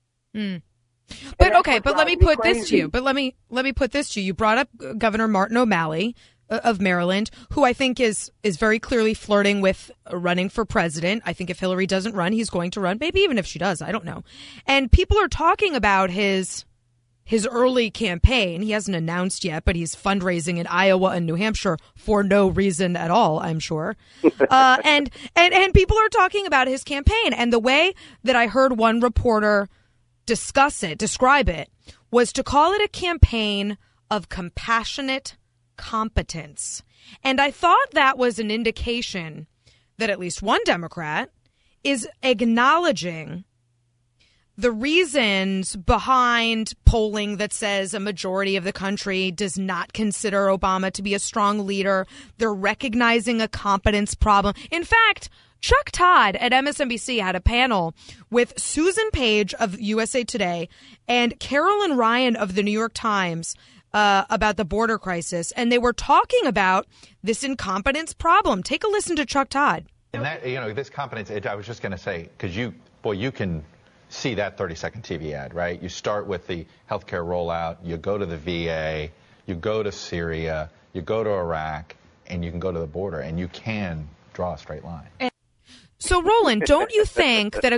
But okay, but let me put this to you. But let me put this to you. You brought up Governor Martin O'Malley of Maryland, who I think is very clearly flirting with running for president. I think if Hillary doesn't run, he's going to run. Maybe even if she does, I don't know. And people are talking about his early campaign. He hasn't announced yet, but he's fundraising in Iowa and New Hampshire for no reason at all, I'm sure. And people are talking about his campaign. And the way that I heard one reporter describe it, was to call it a campaign of compassionate competence. And I thought that was an indication that at least one Democrat is acknowledging the reasons behind polling that says a majority of the country does not consider Obama to be a strong leader. They're recognizing a competence problem. In fact, Chuck Todd at MSNBC had a panel with Susan Page of USA Today and Carolyn Ryan of the New York Times about the border crisis, and they were talking about this incompetence problem. Take a listen to Chuck Todd. And that, this competence, I was just going to say, because you can see that 30-second TV ad, right? You start with the healthcare rollout, you go to the VA, you go to Syria, you go to Iraq, and you can go to the border, and you can draw a straight line. So, Roland, don't you think that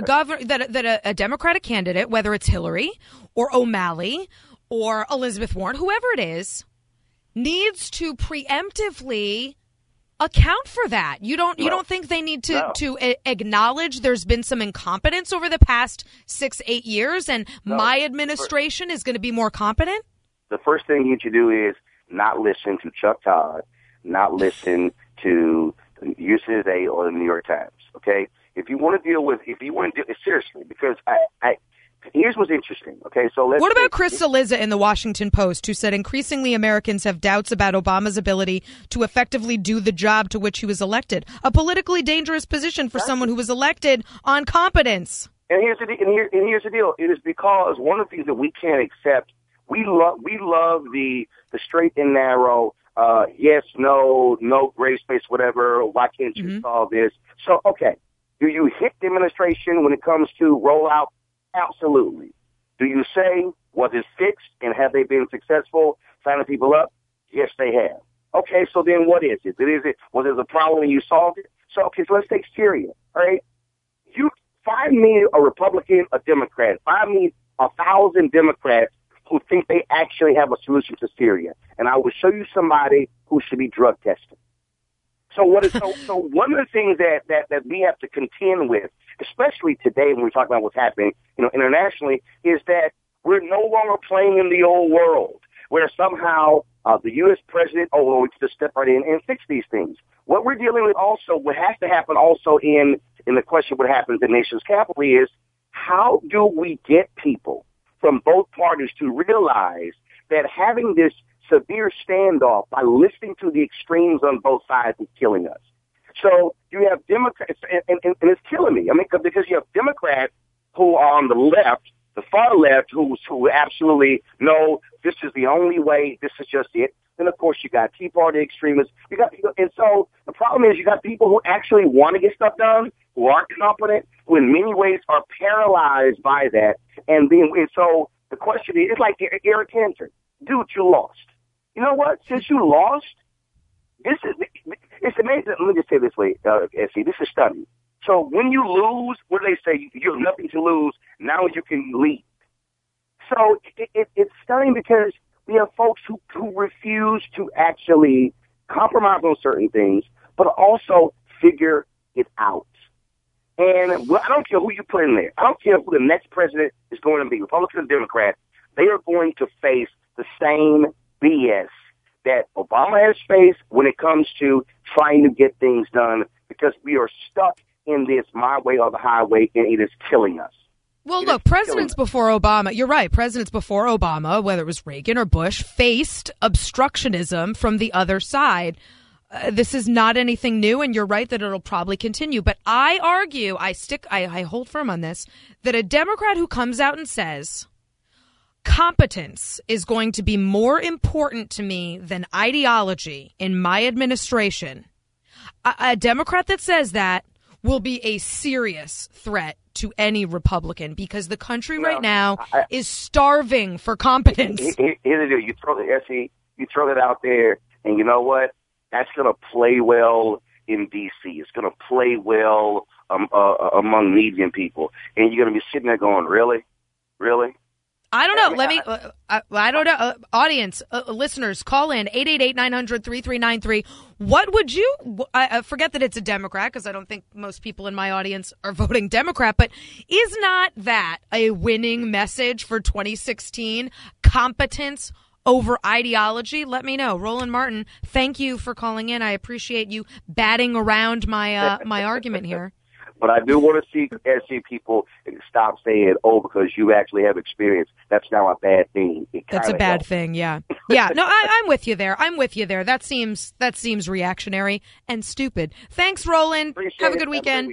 a Democratic candidate, whether it's Hillary or O'Malley or Elizabeth Warren, whoever it is, needs to preemptively account for that? You don't think they need to acknowledge there's been some incompetence over the past 6-8 years, and my administration is going to be more competent? The first thing you need to do is not listen to Chuck Todd, not listen to USA Today or the New York Times. Okay, if you want to deal seriously, because here's what's interesting. Okay, so what about Chris Cillizza in the Washington Post, who said increasingly Americans have doubts about Obama's ability to effectively do the job to which he was elected, a politically dangerous position for someone who was elected on competence. And here's the deal. It is because one of the things that we can't accept. We love the straight and narrow. Yes, no, gray space, whatever. Why can't you solve this? So, okay, do you hit the administration when it comes to rollout? Absolutely. Do you say, was it fixed and have they been successful signing people up? Yes, they have. Okay, so then what is it? Was it a problem and you solved it? So, okay, so let's take Syria, all right? You find me a Republican, a Democrat. Find me 1,000 Democrats who think they actually have a solution to Syria, and I will show you somebody who should be drug tested. So so one of the things that we have to contend with, especially today when we talk about what's happening, internationally, is that we're no longer playing in the old world where somehow the U.S. president, we just step right in and fix these things. What we're dealing with also, what has to happen also in the question what happens in the nation's capital is, how do we get people from both parties to realize that having this severe standoff by listening to the extremes on both sides is killing us? So you have Democrats, and it's killing me. I mean, because you have Democrats who are on the left, the far left, who absolutely know this is the only way, this is just it. Then, of course, you got Tea Party extremists. And so the problem is you got people who actually want to get stuff done, who are competent, who in many ways are paralyzed by that. And so the question is, it's like Eric Cantor. Dude, you lost. You know what? Since you lost, it's amazing. Let me just say it this way, Essie. This is stunning. So when you lose, what do they say? You have nothing to lose. Now you can lead. So it's stunning because we have folks who refuse to actually compromise on certain things, but also figure it out. And I don't care who you put in there. I don't care who the next president is going to be, Republican or Democrat. They are going to face the same BS that Obama has faced when it comes to trying to get things done, because we are stuck in this my way or the highway, and it is killing us. Well, look, presidents before Obama, you're right, presidents before Obama, whether it was Reagan or Bush, faced obstructionism from the other side. This is not anything new, and you're right that it'll probably continue. But I argue, I hold firm on this, that a Democrat who comes out and says competence is going to be more important to me than ideology in my administration, a Democrat that says that will be a serious threat to any Republican, because the country right now is starving for competence. You throw that out there, and you know what? That's going to play well in D.C. It's going to play well among median people, and you're going to be sitting there going, "Really, really." I don't know. I don't know. Audience, listeners, call in 888-900-3393. What would you, I forget that it's a Democrat, because I don't think most people in my audience are voting Democrat, but is not that a winning message for 2016? Competence over ideology? Let me know. Roland Martin, thank you for calling in. I appreciate you batting around my my argument here. But I do want to see people stop saying, because you actually have experience. That's now a bad thing. That's a bad thing, yeah. Yeah, no, I'm with you there. That seems reactionary and stupid. Thanks, Roland. Have a good weekend.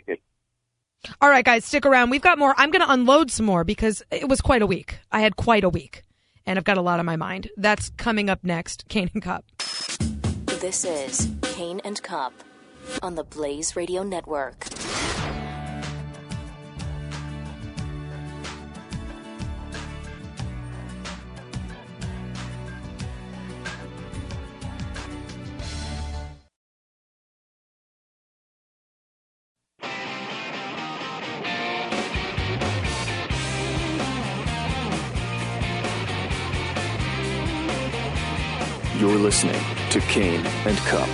All right, guys, stick around. We've got more. I'm going to unload some more because it was quite a week. I had quite a week, and I've got a lot on my mind. That's coming up next. Kane and Cup. This is Kane and Cup on the Blaze Radio Network. You're listening to Kane and Cup.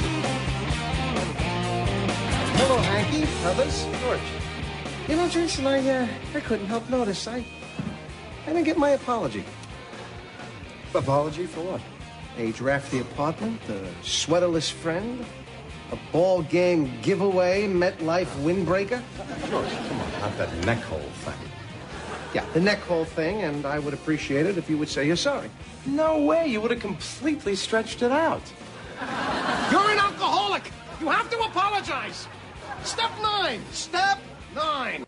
Hello, Hanky, others, George. You know, Jason, I couldn't help notice. I didn't get my apology. Apology for what? A drafty apartment, a sweaterless friend, a ball game giveaway, MetLife windbreaker? George, come on, not that neck hole thing. Yeah, the neck hole thing, and I would appreciate it if you would say you're sorry. No way, you would have completely stretched it out. You're an alcoholic! You have to apologize! Step 9! Step 9!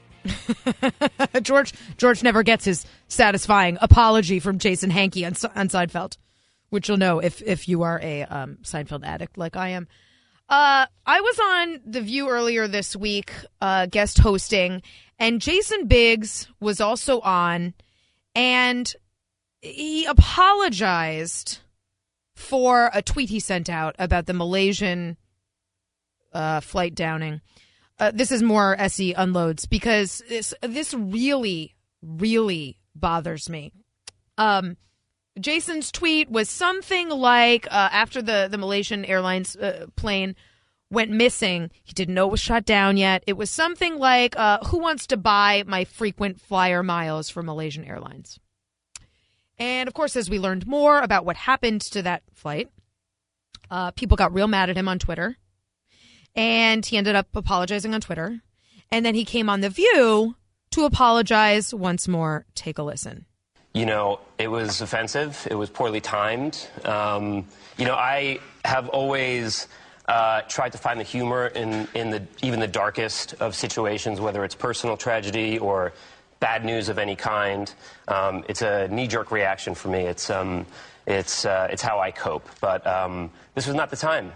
George never gets his satisfying apology from Jason Hanke on Seinfeld, which you'll know if you are a Seinfeld addict like I am. I was on The View earlier this week, guest hosting, and Jason Biggs was also on, and he apologized for a tweet he sent out about the Malaysian flight downing. This is more SE unloads because this really, really bothers me. Jason's tweet was something like after the Malaysian Airlines plane went missing, he didn't know it was shut down yet. It was something like, who wants to buy my frequent flyer miles for Malaysian Airlines? And, of course, as we learned more about what happened to that flight, people got real mad at him on Twitter. And he ended up apologizing on Twitter. And then he came on The View to apologize once more. Take a listen. You know, it was offensive. It was poorly timed. I have always tried to find the humor in even the darkest of situations, whether it's personal tragedy or bad news of any kind. It's a knee-jerk reaction for me. It's how I cope. But this was not the time.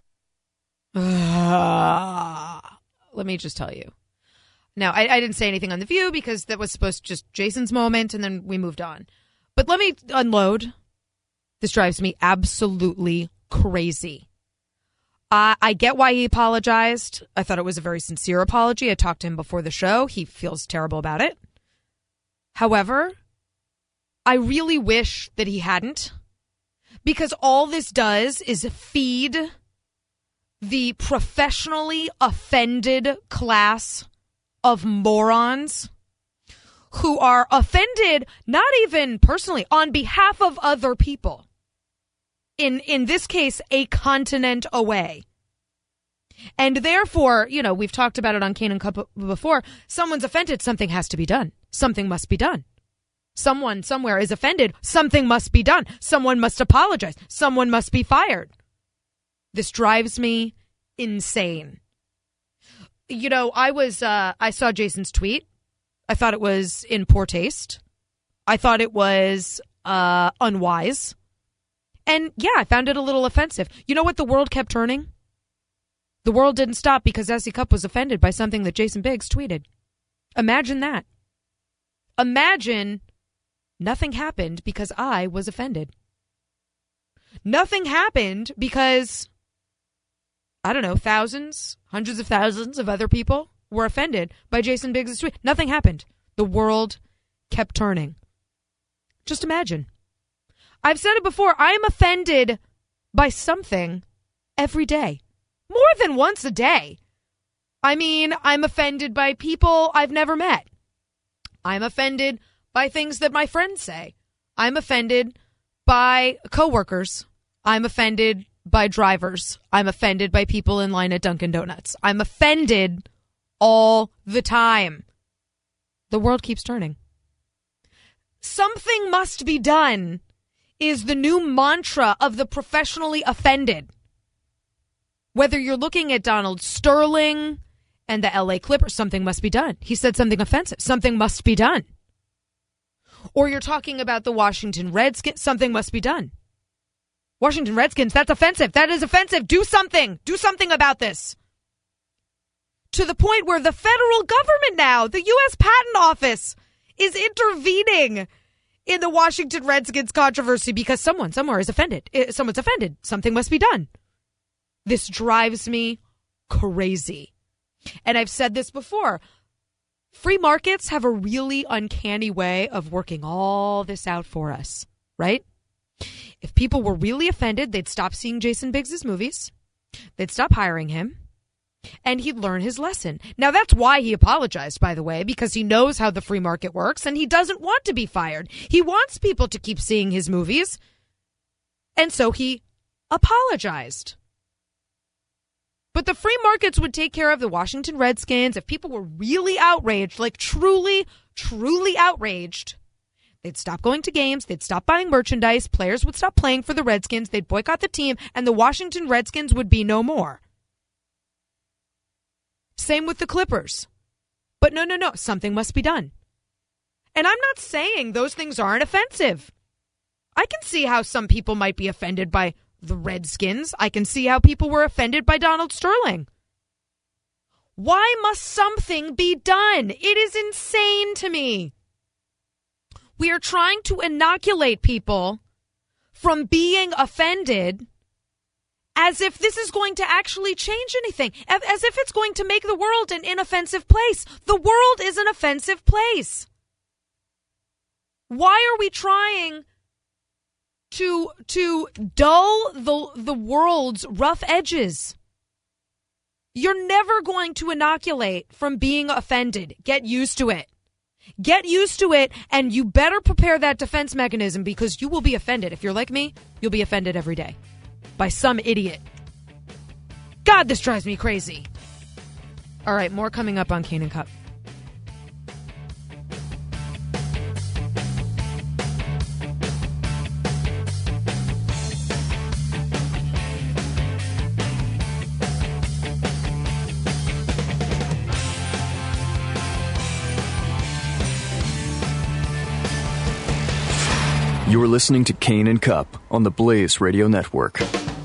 Let me just tell you. Now, I didn't say anything on The View because that was supposed to just Jason's moment, and then we moved on. But let me unload. This drives me absolutely crazy. I get why he apologized. I thought it was a very sincere apology. I talked to him before the show. He feels terrible about it. However, I really wish that he hadn't, because all this does is feed the professionally offended class of morons who are offended, not even personally, on behalf of other people. In this case, a continent away. And therefore, we've talked about it on Kane and Cup before. Someone's offended, something has to be done. Something must be done. Someone somewhere is offended, something must be done. Someone must apologize. Someone must be fired. This drives me insane. I saw Jason's tweet. I thought it was in poor taste. I thought it was unwise. And yeah, I found it a little offensive. You know what? The world kept turning. The world didn't stop because SE Cup was offended by something that Jason Biggs tweeted. Imagine that. Imagine nothing happened because I was offended. Nothing happened because, I don't know, thousands, hundreds of thousands of other people were offended by Jason Biggs' tweet. Nothing happened. The world kept turning. Just imagine. I've said it before. I'm offended by something every day. More than once a day. I mean, I'm offended by people I've never met. I'm offended by things that my friends say. I'm offended by coworkers. I'm offended by drivers. I'm offended by people in line at Dunkin' Donuts. I'm offended all the time. The world keeps turning. Something must be done is the new mantra of the professionally offended. Whether you're looking at Donald Sterling and the LA Clippers, something must be done. He said something offensive. Something must be done. Or you're talking about the Washington Redskins, something must be done. Washington Redskins, that's offensive. That is offensive. Do something. Do something about this. To the point where the federal government now, the U.S. Patent Office, is intervening in the Washington Redskins controversy because someone somewhere is offended. Someone's offended. Something must be done. This drives me crazy. And I've said this before. Free markets have a really uncanny way of working all this out for us, right? If people were really offended, they'd stop seeing Jason Biggs' movies. They'd stop hiring him. And he'd learn his lesson. Now, that's why he apologized, by the way, because he knows how the free market works and he doesn't want to be fired. He wants people to keep seeing his movies. And so he apologized. But the free markets would take care of the Washington Redskins. If people were really outraged, like truly, truly outraged, they'd stop going to games. They'd stop buying merchandise. Players would stop playing for the Redskins. They'd boycott the team, and the Washington Redskins would be no more. Same with the Clippers. But no. Something must be done. And I'm not saying those things aren't offensive. I can see how some people might be offended by the Redskins. I can see how people were offended by Donald Sterling. Why must something be done? It is insane to me. We are trying to inoculate people from being offended as if this is going to actually change anything, as if it's going to make the world an inoffensive place. The world is an offensive place. Why are we trying to dull the world's rough edges? You're never going to inoculate from being offended. Get used to it. Get used to it, and you better prepare that defense mechanism because you will be offended. If you're like me, you'll be offended every day by some idiot. God, this drives me crazy. All right, more coming up on Kane and Cup. You're listening to Kane and Cup on the Blaze Radio Network.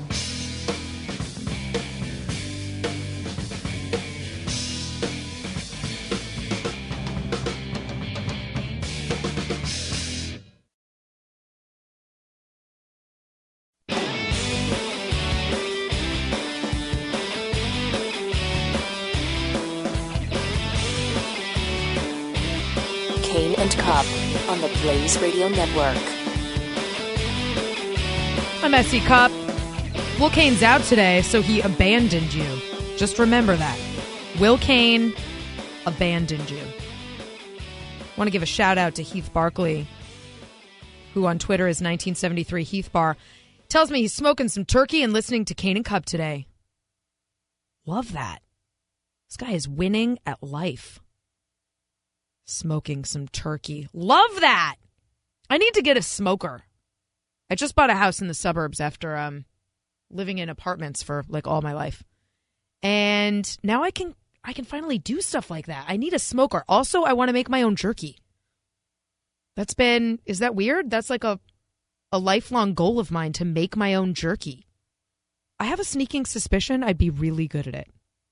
Kane and Cup on the Blaze Radio Network. I'm SC Cup. Will Kane's out today, so he abandoned you. Just remember that. Will Kane abandoned you. I want to give a shout out to Heath Barkley, who on Twitter is 1973 Heath Bar. Tells me he's smoking some turkey and listening to Kane and Cup today. Love that. This guy is winning at life. Smoking some turkey. Love that. I need to get a smoker. I just bought a house in the suburbs after living in apartments for like all my life. And now I can finally do stuff like that. I need a smoker. Also, I want to make my own jerky. Is that weird? That's like a lifelong goal of mine, to make my own jerky. I have a sneaking suspicion I'd be really good at it.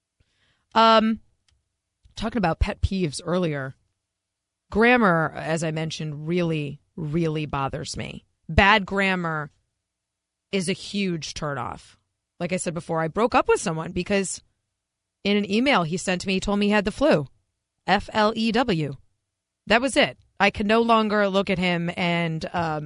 Talking about pet peeves earlier. Grammar, as I mentioned, really, really bothers me. Bad grammar is a huge turnoff. Like I said before, I broke up with someone because in an email he sent me, he told me he had the flu. FLEW. That was it. I could no longer look at him and,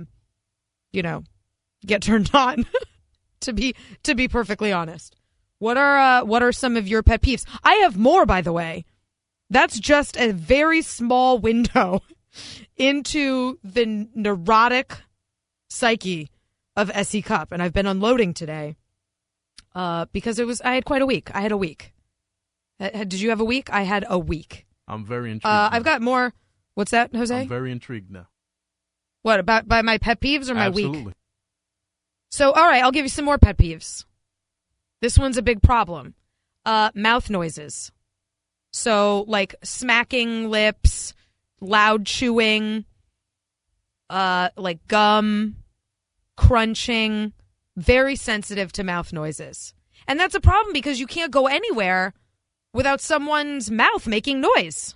get turned on, to be perfectly honest. What are some of your pet peeves? I have more, by the way. That's just a very small window into the neurotic psyche of SC Cup, and I've been unloading today because I had quite a week. I had a week. Did you have a week? I had a week. I'm very intrigued. I've got more. What's that, Jose? I'm very intrigued now. What, by my pet peeves or my Absolutely. week? So, all right, I'll give you some more pet peeves. This one's a big problem. Mouth noises. So, like smacking lips, loud chewing, like gum, crunching, very sensitive to mouth noises. And that's a problem because you can't go anywhere without someone's mouth making noise.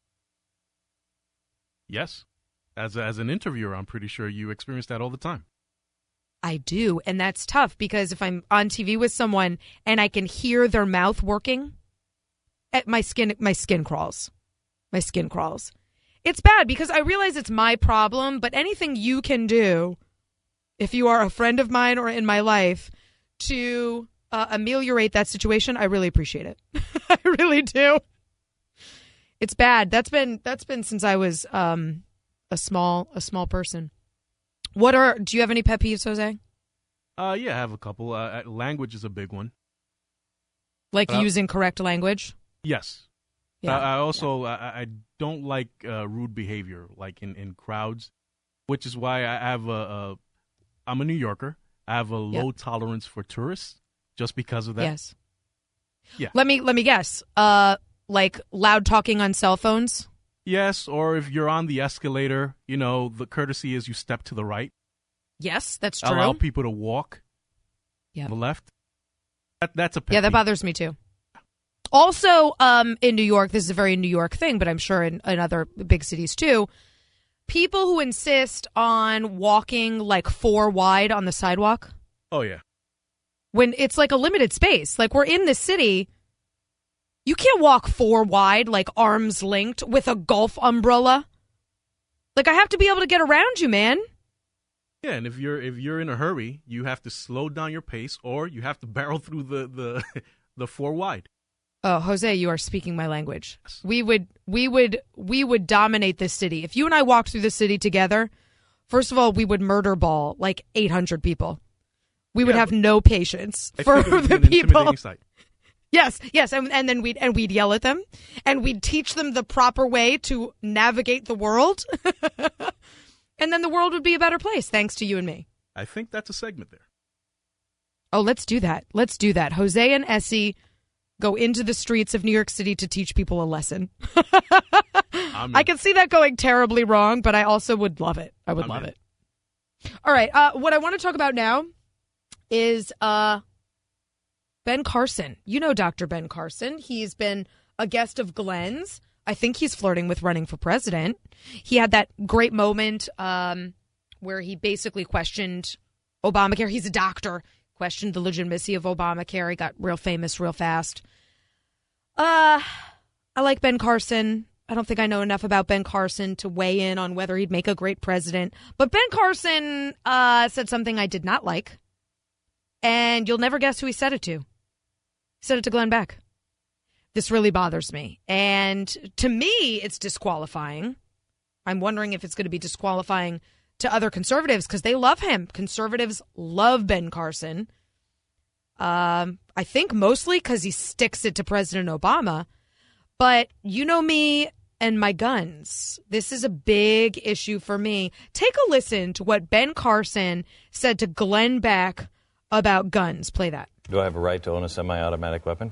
Yes. As an interviewer, I'm pretty sure you experience that all the time. I do, and that's tough because if I'm on TV with someone and I can hear their mouth working, my skin crawls. My skin crawls. It's bad because I realize it's my problem, but anything you can do if you are a friend of mine or in my life, to ameliorate that situation, I really appreciate it. I really do. It's bad. That's been since I was a small person. Do you have any pet peeves, Jose? Yeah, I have a couple. Language is a big one. Like using correct language? Yes. Yeah. I don't like rude behavior, like in crowds, which is why I'm a New Yorker. I have a low tolerance for tourists just because of that. Yes. Yeah. Let me guess. Like loud talking on cell phones? Yes, or if you're on the escalator, the courtesy is you step to the right. Yes, that's true. Allow people to walk on the left. That's a pet peeve. That bothers me too. Also, in New York, this is a very New York thing, but I'm sure in other big cities too, people who insist on walking like 4 wide on the sidewalk. Oh, yeah. When it's like a limited space. Like, we're in the city. You can't walk 4 wide, like arms linked, with a golf umbrella. Like, I have to be able to get around you, man. Yeah, and if you're in a hurry, you have to slow down your pace, or you have to barrel through the 4 wide. Oh, Jose, you are speaking my language. Yes. We would dominate this city. If you and I walked through the city together, first of all, we would murder ball like 800 people. We would have no patience for the people. Yes, and then we'd yell at them, and we'd teach them the proper way to navigate the world, and then the world would be a better place thanks to you and me. I think that's a segment there. Oh, let's do that. Jose and Essie go into the streets of New York City to teach people a lesson. I can see that going terribly wrong, but I also would love it. I would love it. All right, what I want to talk about now is Ben Carson. You know Dr. Ben Carson. He's been a guest of Glenn's. I think he's flirting with running for president. He had that great moment where he basically questioned Obamacare. He's a doctor. Questioned the legitimacy of Obamacare. He got real famous real fast. I like Ben Carson. I don't think I know enough about Ben Carson to weigh in on whether he'd make a great president. But Ben Carson said something I did not like. And you'll never guess who he said it to. He said it to Glenn Beck. This really bothers me. And to me, it's disqualifying. I'm wondering if it's going to be disqualifying to other conservatives because they love him. Conservatives love Ben Carson. I think mostly because he sticks it to President Obama. But you know me and my guns. This is a big issue for me. Take a listen to what Ben Carson said to Glenn Beck about guns. Play that. Do I have a right to own a semi-automatic weapon?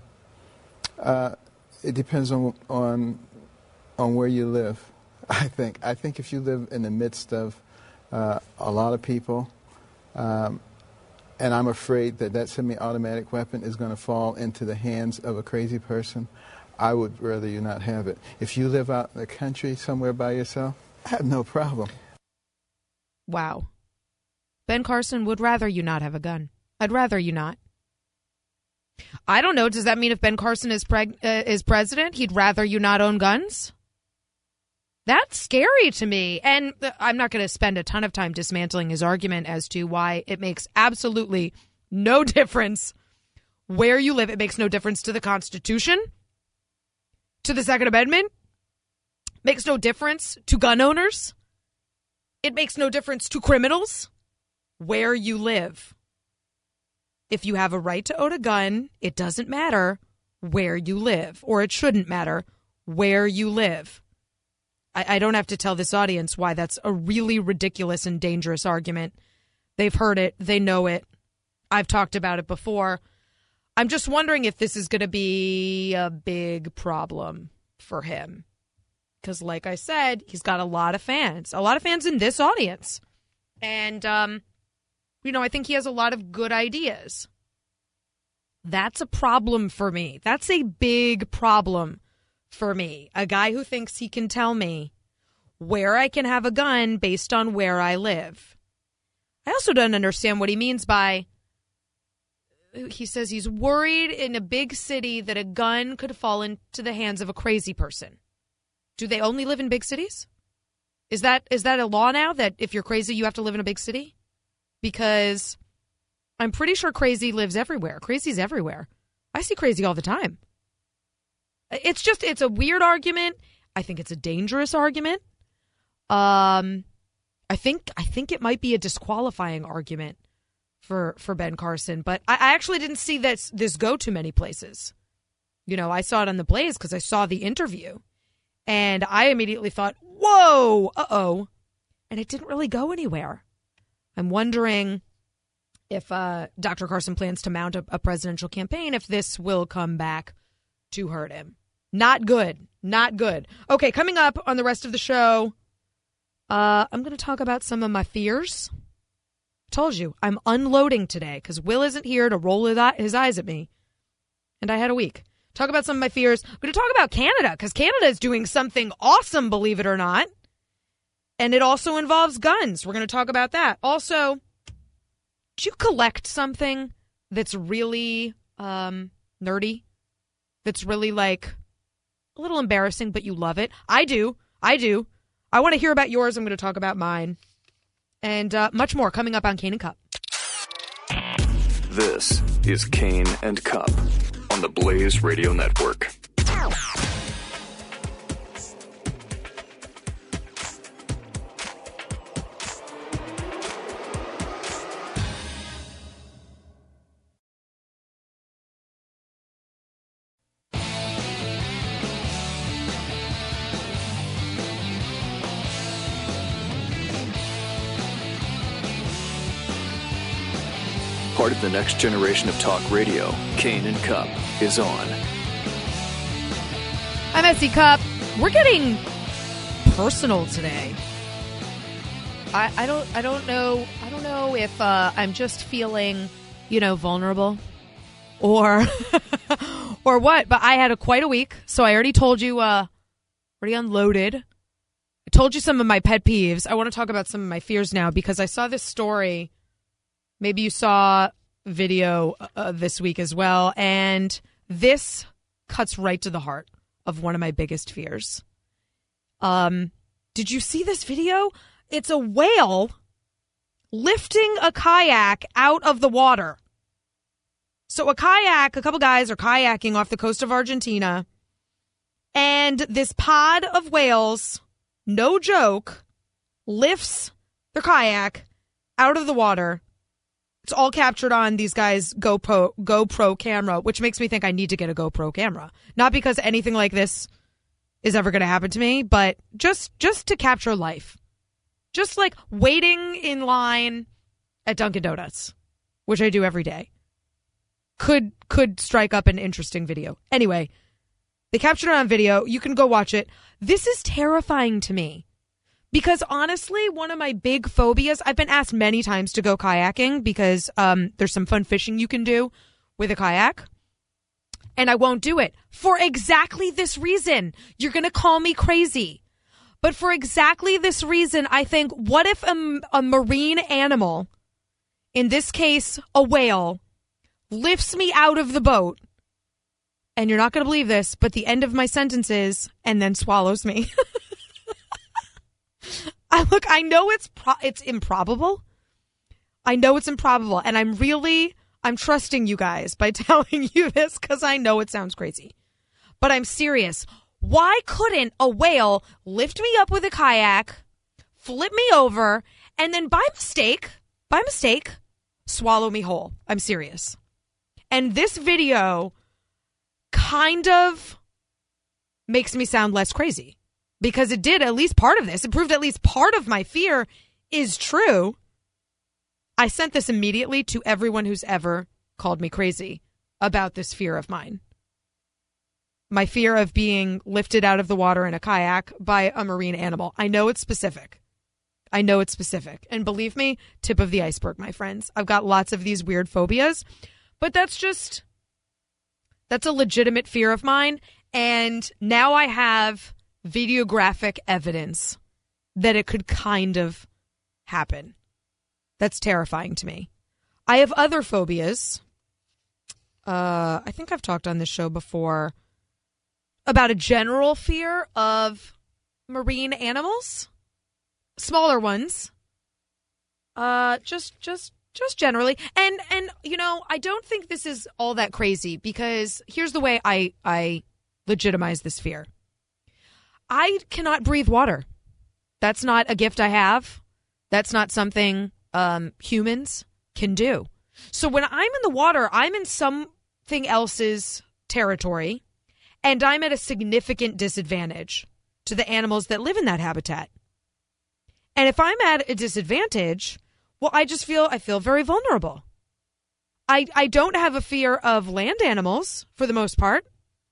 It depends on where you live. I think if you live in the midst of a lot of people, and I'm afraid that semi-automatic weapon is going to fall into the hands of a crazy person, I would rather you not have it. If you live out in the country somewhere by yourself, I have no problem. Wow. Ben Carson would rather you not have a gun. I'd rather you not. I don't know. Does that mean if Ben Carson is president, he'd rather you not own guns? That's scary to me. And I'm not going to spend a ton of time dismantling his argument as to why it makes absolutely no difference where you live. It makes no difference to the Constitution, to the Second Amendment. Makes no difference to gun owners. It makes no difference to criminals where you live. If you have a right to own a gun, it doesn't matter where you live, or it shouldn't matter where you live. I don't have to tell this audience why that's a really ridiculous and dangerous argument. They've heard it. They know it. I've talked about it before. I'm just wondering if this is going to be a big problem for him. Because like I said, he's got a lot of fans in this audience. And, I think he has a lot of good ideas. That's a problem for me. That's a big problem for me. A guy who thinks he can tell me where I can have a gun based on where I live. I also don't understand what he means by, he says he's worried in a big city that a gun could fall into the hands of a crazy person. Do they only live in big cities? Is that a law now that if you're crazy, you have to live in a big city? because I'm pretty sure crazy lives everywhere. Crazy's everywhere. I see crazy all the time. It's a weird argument. I think it's a dangerous argument. I think it might be a disqualifying argument for Ben Carson, but I actually didn't see this go to many places. You know, I saw it on the Blaze because I saw the interview, and I immediately thought, whoa, uh-oh, and it didn't really go anywhere. I'm wondering if Dr. Carson plans to mount a presidential campaign, if this will come back to hurt him. Not good. Not good. Okay, coming up on the rest of the show, I'm going to talk about some of my fears. Told you, I'm unloading today because Will isn't here to roll his eyes at me. And I had a week. Talk about some of my fears. I'm going to talk about Canada because Canada is doing something awesome, believe it or not. And it also involves guns. We're going to talk about that. Also, do you collect something that's really nerdy? That's really like a little embarrassing, but you love it? I do. I want to hear about yours. I'm going to talk about mine. And much more coming up on Kane and Cup. This is Kane and Cup on the Blaze Radio Network. Part of the next generation of talk radio, Kane and Cup is on. I'm Essie Cup. We're getting personal today. I don't know if I'm just feeling, vulnerable or or what, but I had quite a week. So I already told you, already unloaded. I told you some of my pet peeves. I want to talk about some of my fears now because I saw this story. Maybe you saw video this week as well, and this cuts right to the heart of one of my biggest fears. Did you see this video? It's a whale lifting a kayak out of the water. So a couple guys are kayaking off the coast of Argentina, and this pod of whales, no joke, lifts their kayak out of the water. It's all captured on these guys' GoPro camera, which makes me think I need to get a GoPro camera. Not because anything like this is ever going to happen to me, but just to capture life. Just like waiting in line at Dunkin' Donuts, which I do every day. Could strike up an interesting video. Anyway, they captured it on video. You can go watch it. This is terrifying to me. Because honestly, one of my big phobias, I've been asked many times to go kayaking because there's some fun fishing you can do with a kayak. And I won't do it for exactly this reason. You're going to call me crazy. But for exactly this reason, I think, what if a marine animal, in this case, a whale, lifts me out of the boat? And you're not going to believe this, but the end of my sentence is, and then swallows me. I know it's improbable. I know it's improbable. And I'm trusting you guys by telling you this because I know it sounds crazy. But I'm serious. Why couldn't a whale lift me up with a kayak, flip me over, and then by mistake, swallow me whole? I'm serious. And this video kind of makes me sound less crazy. Because it did at least part of this. It proved at least part of my fear is true. I sent this immediately to everyone who's ever called me crazy about this fear of mine. My fear of being lifted out of the water in a kayak by a marine animal. I know it's specific. And believe me, tip of the iceberg, my friends. I've got lots of these weird phobias. But that's a legitimate fear of mine. And now I have videographic evidence that it could kind of happen. That's terrifying to me. I have other phobias. I think I've talked on this show before about a general fear of marine animals, smaller ones. Just generally. And I don't think this is all that crazy because here's the way I legitimize this fear. I cannot breathe water. That's not a gift I have. That's not something humans can do. So when I'm in the water, I'm in something else's territory, and I'm at a significant disadvantage to the animals that live in that habitat. And if I'm at a disadvantage, well, I feel very vulnerable. I don't have a fear of land animals for the most part.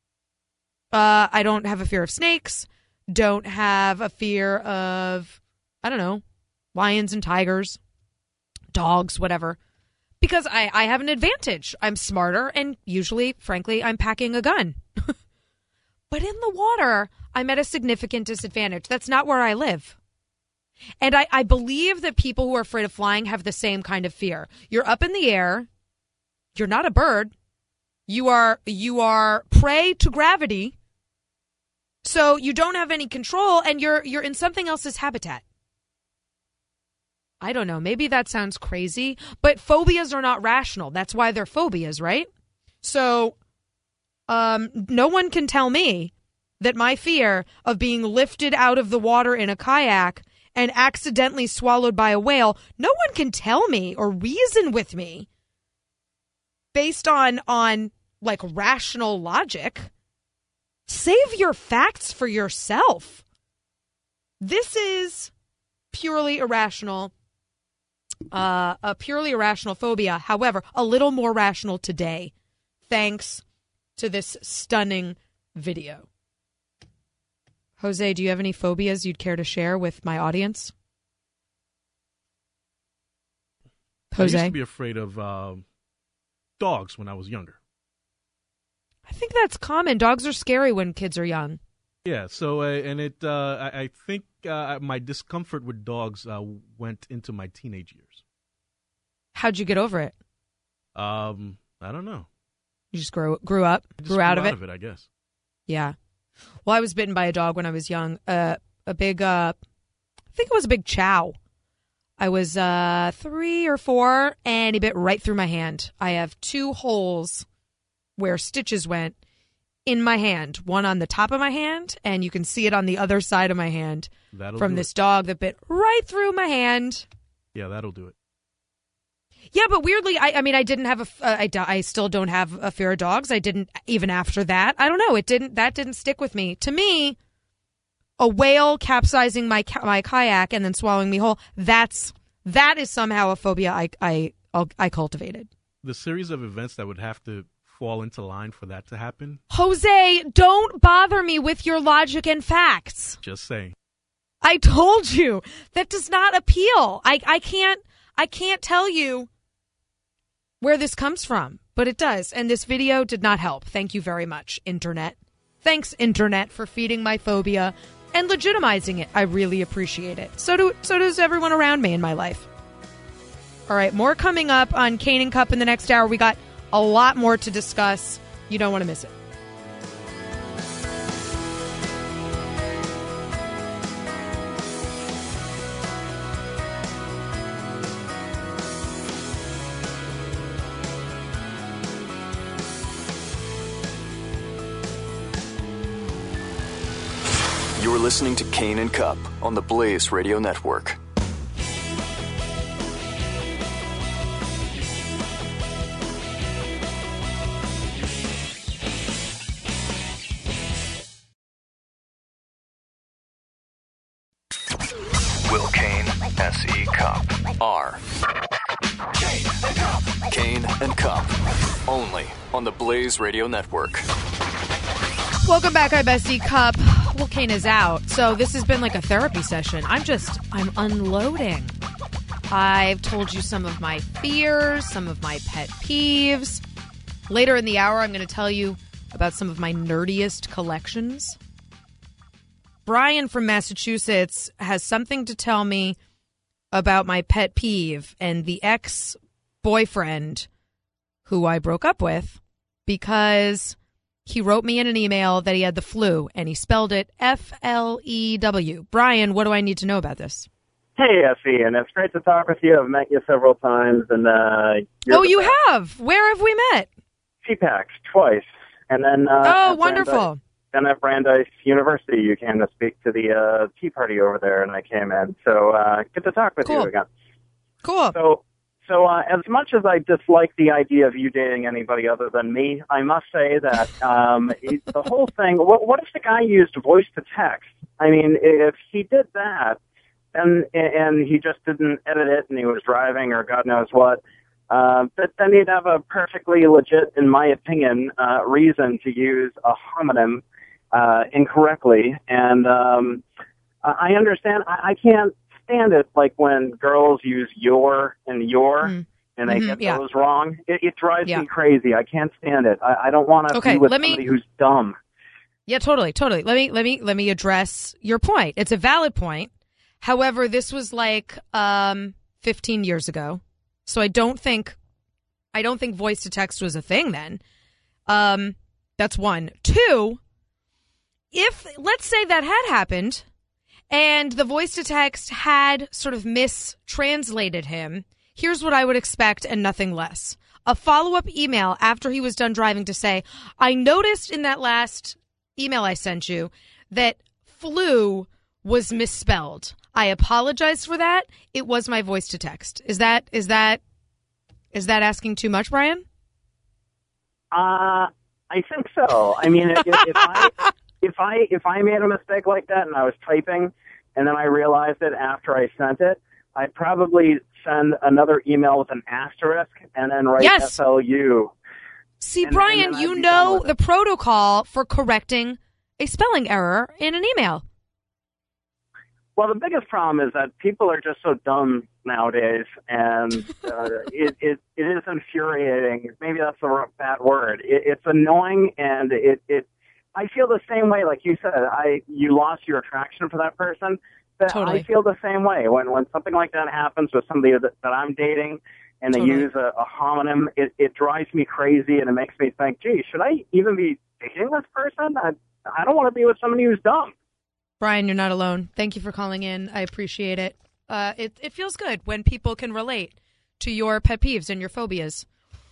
I don't have a fear of snakes. Don't have a fear of, I don't know, lions and tigers, dogs, whatever. Because I have an advantage. I'm smarter, and usually, frankly, I'm packing a gun. But in the water, I'm at a significant disadvantage. That's not where I live. And I believe that people who are afraid of flying have the same kind of fear. You're up in the air. You're not a bird. You are prey to gravity. So you don't have any control, and you're in something else's habitat. I don't know. Maybe that sounds crazy, but phobias are not rational. That's why they're phobias, right? So no one can tell me that my fear of being lifted out of the water in a kayak and accidentally swallowed by a whale, no one can tell me or reason with me based on like rational logic. Save your facts for yourself. This is purely irrational, a purely irrational phobia. However, a little more rational today, thanks to this stunning video. Jose, do you have any phobias you'd care to share with my audience? Jose? I used to be afraid of dogs when I was younger. I think that's common. Dogs are scary when kids are young. Yeah, so I think my discomfort with dogs went into my teenage years. How'd you get over it? I don't know. You just grew up, grew out of it, I guess. Yeah. Well, I was bitten by a dog when I was young. I think it was a big chow. I was 3 or 4, and he bit right through my hand. I have 2 holes where stitches went in my hand, one on the top of my hand, and you can see it on the other side of my hand from this dog that bit right through my hand. Yeah, that'll do it. Yeah, but weirdly, I didn't have I still don't have a fear of dogs. I didn't even after that. I don't know. That didn't stick with me. To me, a whale capsizing my kayak and then swallowing me whole, that is somehow a phobia I cultivated. The series of events that would have to fall into line for that to happen. Jose, don't bother me with your logic and facts. Just saying. I told you that does not appeal. I can't tell you where this comes from, but it does. And this video did not help. Thank you very much, Internet. Thanks, Internet, for feeding my phobia and legitimizing it. I really appreciate it. So does everyone around me in my life. All right, more coming up on Kane and Cup in the next hour. We got a lot more to discuss. You don't want to miss it. You're listening to Kane and Cup on the Blaze Radio Network. Will Kane, S.E. Cup, R. Kane and Cup, only on the Blaze Radio Network. Welcome back, I'm S.E. Cup. Well, Kane is out, so this has been like a therapy session. I'm unloading. I've told you some of my fears, some of my pet peeves. Later in the hour, I'm going to tell you about some of my nerdiest collections. Brian from Massachusetts has something to tell me about my pet peeve and the ex-boyfriend who I broke up with because he wrote me in an email that he had the flu and he spelled it F-L-E-W. Brian, what do I need to know about this? Hey, Ian. It's great to talk with you. I've met you several times, and you have? Where have we met? CPAC twice, and then wonderful. Then at Brandeis University, you came to speak to the Tea Party over there, and I came in. So good to talk with you again. Cool. So as much as I dislike the idea of you dating anybody other than me, I must say that the whole thing. What if the guy used voice to text? I mean, if he did that, and he just didn't edit it, and he was driving or God knows what, but then he'd have a perfectly legit, in my opinion, reason to use a homonym incorrectly. And I understand. I can't stand it, like when girls use your and and they get those wrong. It drives me crazy. I can't stand it. I don't want to be with somebody who's dumb. Yeah, totally. Let me address your point. It's a valid point. However, this was like 15 years ago, so I don't think voice to text was a thing then. That's one. Two, if let's say that had happened and the voice to text had sort of mistranslated him, here's what I would expect and nothing less. A follow-up email after he was done driving to say, I noticed in that last email I sent you that flu was misspelled. I apologize for that. It was my voice to text. Is that asking too much, Brian? I think so. I mean, if I made a mistake like that and I was typing and then I realized it after I sent it, I'd probably send another email with an asterisk and then write FLU. See, Brian, you know the protocol for correcting a spelling error in an email. Well, the biggest problem is that people are just so dumb nowadays, and it is infuriating. Maybe that's a bad word. It's annoying, and I feel the same way. Like you said, you lost your attraction for that person. Totally. I feel the same way when something like that happens with somebody that I'm dating, and they use a homonym. It drives me crazy, and it makes me think, gee, should I even be dating this person? I don't want to be with somebody who's dumb. Brian, you're not alone. Thank you for calling in. I appreciate it. It feels good when people can relate to your pet peeves and your phobias.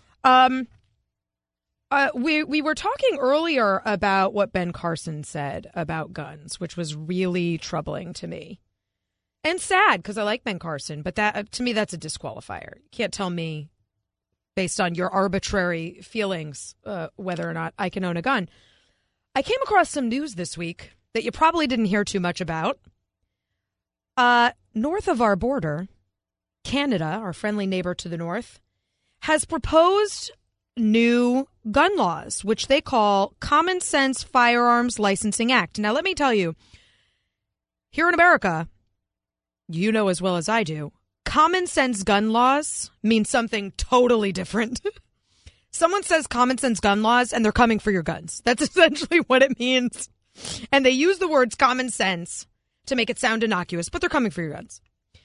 We were talking earlier about what Ben Carson said about guns, which was really troubling to me. And sad, because I like Ben Carson, but that to me, that's a disqualifier. You can't tell me, based on your arbitrary feelings, whether or not I can own a gun. I came across some news this week that you probably didn't hear too much about. North of our border, Canada, our friendly neighbor to the north, has proposed new gun laws, which they call Common Sense Firearms Licensing Act. Now, let me tell you, here in America, you know as well as I do, common sense gun laws mean something totally different. Someone says common sense gun laws, and they're coming for your guns. That's essentially what it means. And they use the words common sense to make it sound innocuous, but they're coming for your guns.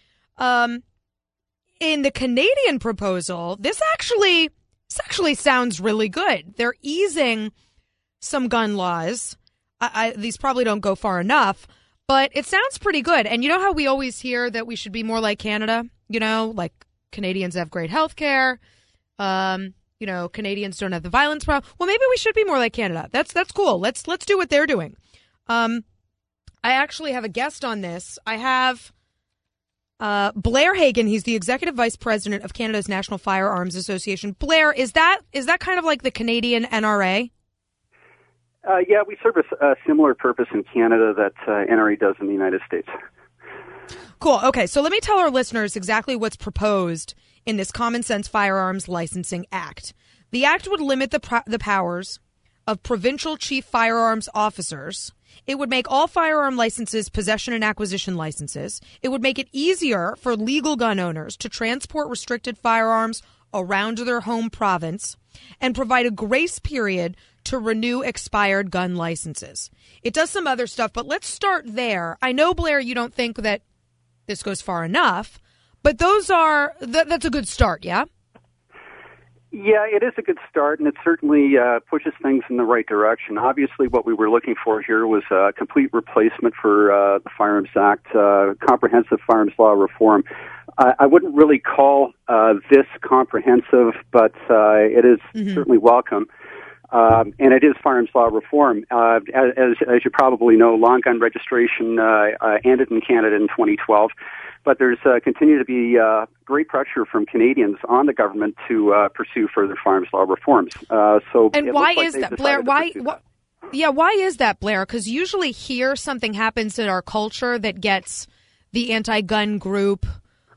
In the Canadian proposal, this actually sounds really good. They're easing some gun laws. These probably don't go far enough, but it sounds pretty good. And you know how we always hear that we should be more like Canada? You know, like Canadians have great health care. You know, Canadians don't have the violence problem. Well, maybe we should be more like Canada. That's cool. Let's do what they're doing. I actually have a guest on this. I have Blair Hagan. He's the executive vice president of Canada's National Firearms Association. Blair, is that kind of like the Canadian NRA? Yeah, we serve a similar purpose in Canada that NRA does in the United States. Cool. Okay, so let me tell our listeners exactly what's proposed in this Common Sense Firearms Licensing Act. The act would limit the powers of provincial chief firearms officers. It would make all firearm licenses possession and acquisition licenses. It would make it easier for legal gun owners to transport restricted firearms around their home province and provide a grace period to renew expired gun licenses. It does some other stuff, but let's start there. I know, Blair, you don't think that this goes far enough, but that's a good start, yeah? Yeah, it is a good start, and it certainly pushes things in the right direction. Obviously, what we were looking for here was a complete replacement for the Firearms Act, comprehensive firearms law reform. I wouldn't really call this comprehensive, but it is certainly welcome. And it is firearms law reform. As you probably know, long gun registration ended in Canada in 2012. But there's continued to be great pressure from Canadians on the government to pursue further firearms law reforms. And why is that, Blair? Why is that, Blair? Because usually here something happens in our culture that gets the anti-gun group,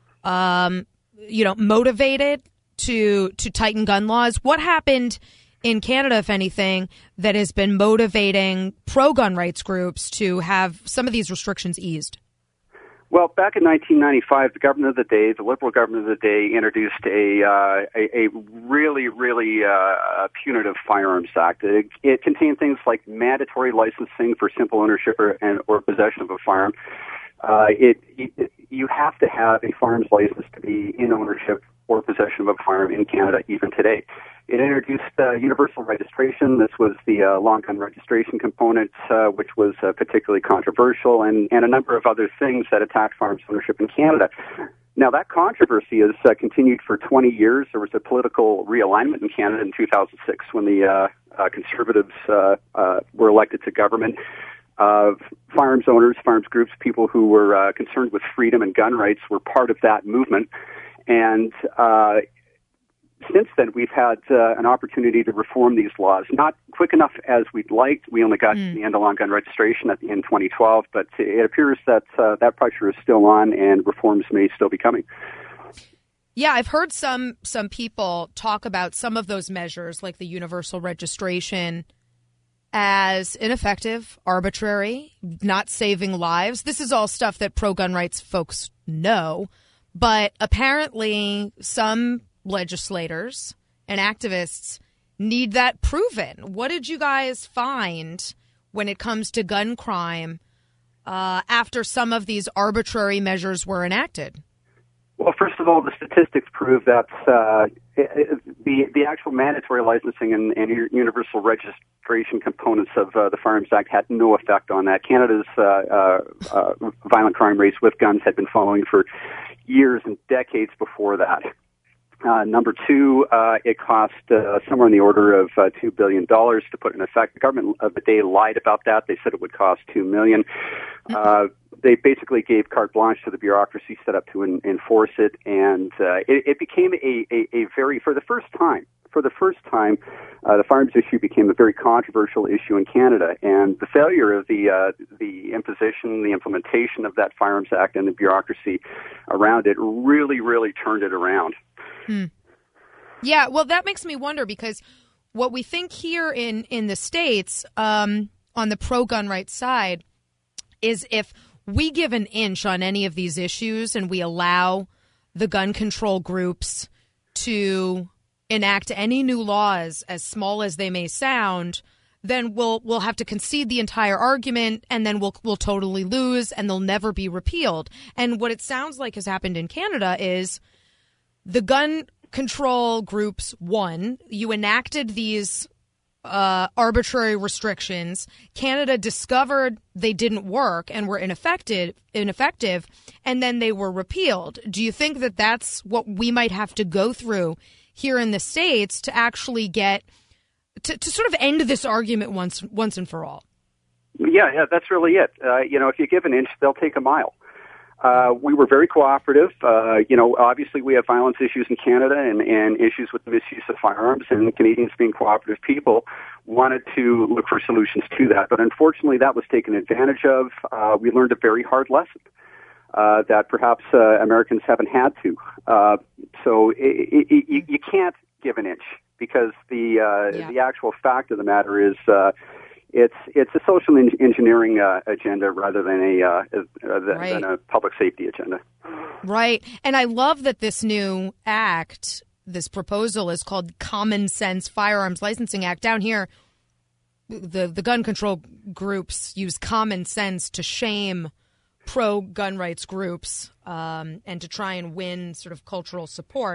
motivated to tighten gun laws. What happened in Canada, if anything, that has been motivating pro-gun rights groups to have some of these restrictions eased? Well, back in 1995, the government of the day, the Liberal government of the day, introduced a really punitive Firearms Act. It contained things like mandatory licensing for simple ownership or possession of a firearm. You have to have a firearms license to be in ownership or possession of a firearm in Canada, even today. It introduced universal registration. This was the long gun registration component, which was particularly controversial, and a number of other things that attacked firearms ownership in Canada. Now, that controversy has continued for 20 years. There was a political realignment in Canada in 2006 when the Conservatives were elected to government. Firearms owners, firearms groups, people who were concerned with freedom and gun rights were part of that movement. And since then, we've had an opportunity to reform these laws. Not quick enough as we'd liked. We only got to the end of long gun registration in 2012, but it appears that that pressure is still on, and reforms may still be coming. Yeah, I've heard some people talk about some of those measures, like the universal registration, as ineffective, arbitrary, not saving lives. This is all stuff that pro-gun rights folks know, but apparently some legislators and activists need that proven. What did you guys find when it comes to gun crime after some of these arbitrary measures were enacted? Well, first of all, the statistics prove that the actual mandatory licensing and universal registration components of the Firearms Act had no effect on that. Canada's violent crime rates with guns had been falling for years and decades before that. Number two, it cost somewhere in the order of $2 billion to put in effect. The government of the day lied about that. They said it would cost $2 million. They basically gave carte blanche to the bureaucracy set up to enforce it, and it became a very, for the first time, the firearms issue became a very controversial issue in Canada, and the failure of the imposition, the implementation of that Firearms Act and the bureaucracy around it really turned it around. Yeah, well, that makes me wonder, because what we think here in the States on the pro-gun rights side is if we give an inch on any of these issues and we allow the gun control groups to enact any new laws, as small as they may sound, then we'll have to concede the entire argument, and then we'll totally lose, and they'll never be repealed. And what it sounds like has happened in Canada is the gun control groups won. You enacted these arbitrary restrictions. Canada discovered they didn't work and were ineffective, and then they were repealed. Do you think that that's what we might have to go through here in the States to actually get to sort of end this argument once and for all? Yeah, that's really it. If you give an inch, they'll take a mile. We were very cooperative. Obviously we have violence issues in Canada and issues with the misuse of firearms, and Canadians, being cooperative people, wanted to look for solutions to that. But unfortunately, that was taken advantage of. We learned a very hard lesson that perhaps Americans haven't had to. So you can't give an inch, because the actual fact of the matter is it's a social engineering agenda rather than a public safety agenda. Right. And I love that this new act, this proposal, is called Common Sense Firearms Licensing Act. Down here, the gun control groups use common sense to shame pro-gun rights groups and to try and win sort of cultural support.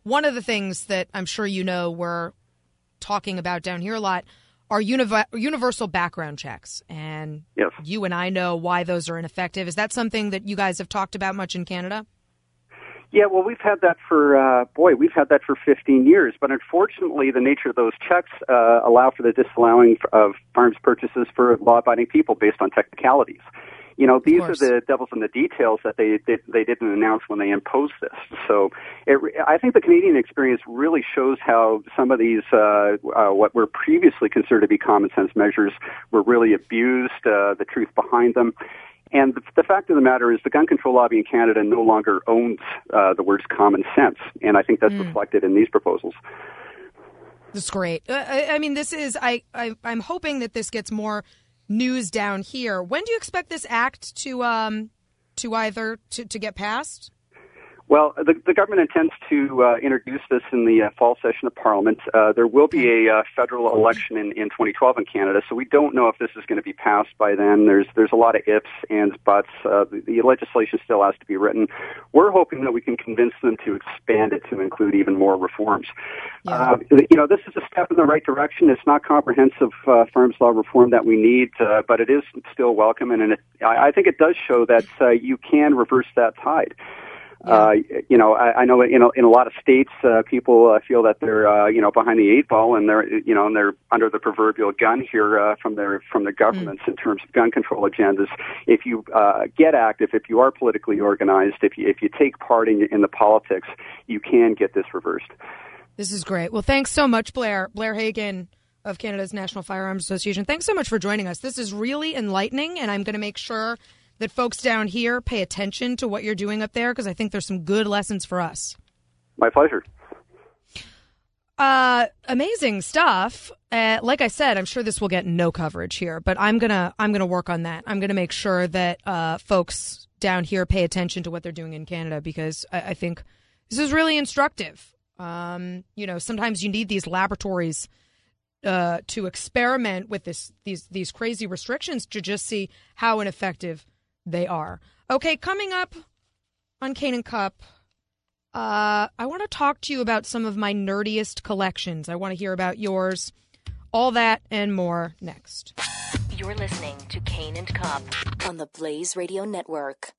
one of the things that I'm sure we're talking about down here a lot are universal background checks. And yes. You and I know why those are ineffective. Is that something that you guys have talked about much in Canada? Yeah, well, we've had that for 15 years. But unfortunately, the nature of those checks allow for the disallowing of firearms purchases for law-abiding people based on technicalities. You know, these are the devils in the details that they didn't announce when they imposed this. So I think the Canadian experience really shows how some of these, what were previously considered to be common sense measures, were really abused, the truth behind them. And the fact of the matter is the gun control lobby in Canada no longer owns the words common sense. And I think that's reflected in these proposals. That's great. I mean, this is, I'm hoping that this gets more news down here. When do you expect this act to get passed? Well, the government intends to introduce this in the fall session of Parliament. There will be a federal election in 2012 in Canada, so we don't know if this is going to be passed by then. There's a lot of ifs, ands, buts. The legislation still has to be written. We're hoping that we can convince them to expand it to include even more reforms. Yeah. This is a step in the right direction. It's not comprehensive firearms law reform that we need, but it is still welcome, and I think it does show that you can reverse that tide. Yeah. I know in a lot of states, people feel that they're behind the eight ball, and they're under the proverbial gun here from their governments in terms of gun control agendas. If you get active, if you are politically organized, if you take part in the politics, you can get this reversed. This is great. Well, thanks so much, Blair Hagan of Canada's National Firearms Association. Thanks so much for joining us. This is really enlightening, and I'm going to make sure that folks down here pay attention to what you're doing up there, because I think there's some good lessons for us. My pleasure. Amazing stuff. Like I said, I'm sure this will get no coverage here, but I'm gonna work on that. I'm gonna make sure that folks down here pay attention to what they're doing in Canada, because I think this is really instructive. Sometimes you need these laboratories to experiment with these crazy restrictions to just see how ineffective they are. Okay, coming up on Kane and Cup, I want to talk to you about some of my nerdiest collections. I want to hear about yours. All that and more next. You're listening to Kane and Cup on the Blaze Radio Network.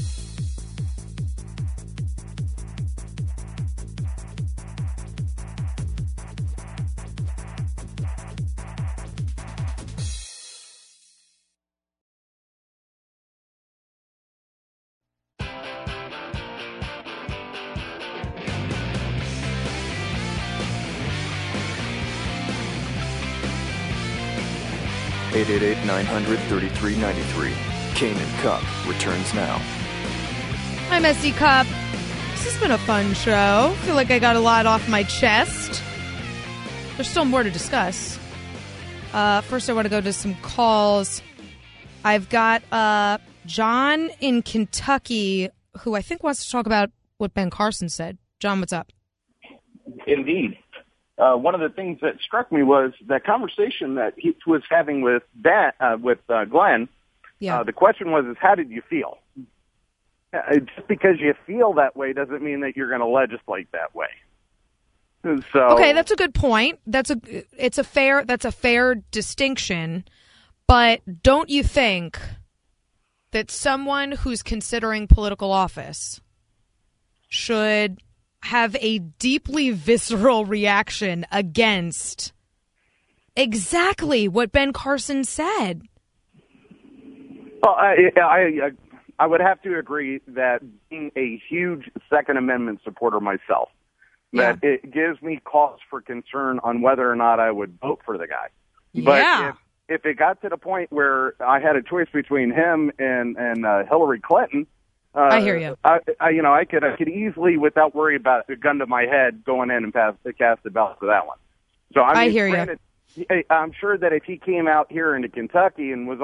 (888) 900-3393. Kane and Cup returns now. I'm SC Cup. This has been a fun show. I feel like I got a lot off my chest. There's still more to discuss. First, I want to go to some calls. I've got John in Kentucky, who I think wants to talk about what Ben Carson said. John, what's up? Indeed. One of the things that struck me was that conversation that he was having with Glenn. Yeah. The question was, how did you feel? Just because you feel that way doesn't mean that you're going to legislate that way. So, okay, that's a good point. That's a fair distinction. But don't you think that someone who's considering political office should have a deeply visceral reaction against exactly what Ben Carson said? Well, I would have to agree that being a huge Second Amendment supporter myself, that it gives me cause for concern on whether or not I would vote for the guy. But if it got to the point where I had a choice between him and Hillary Clinton, I hear you. I could easily, without worry about a gun to my head, go in and cast a ballot for that one. So I hear you. I'm sure that if he came out here into Kentucky and was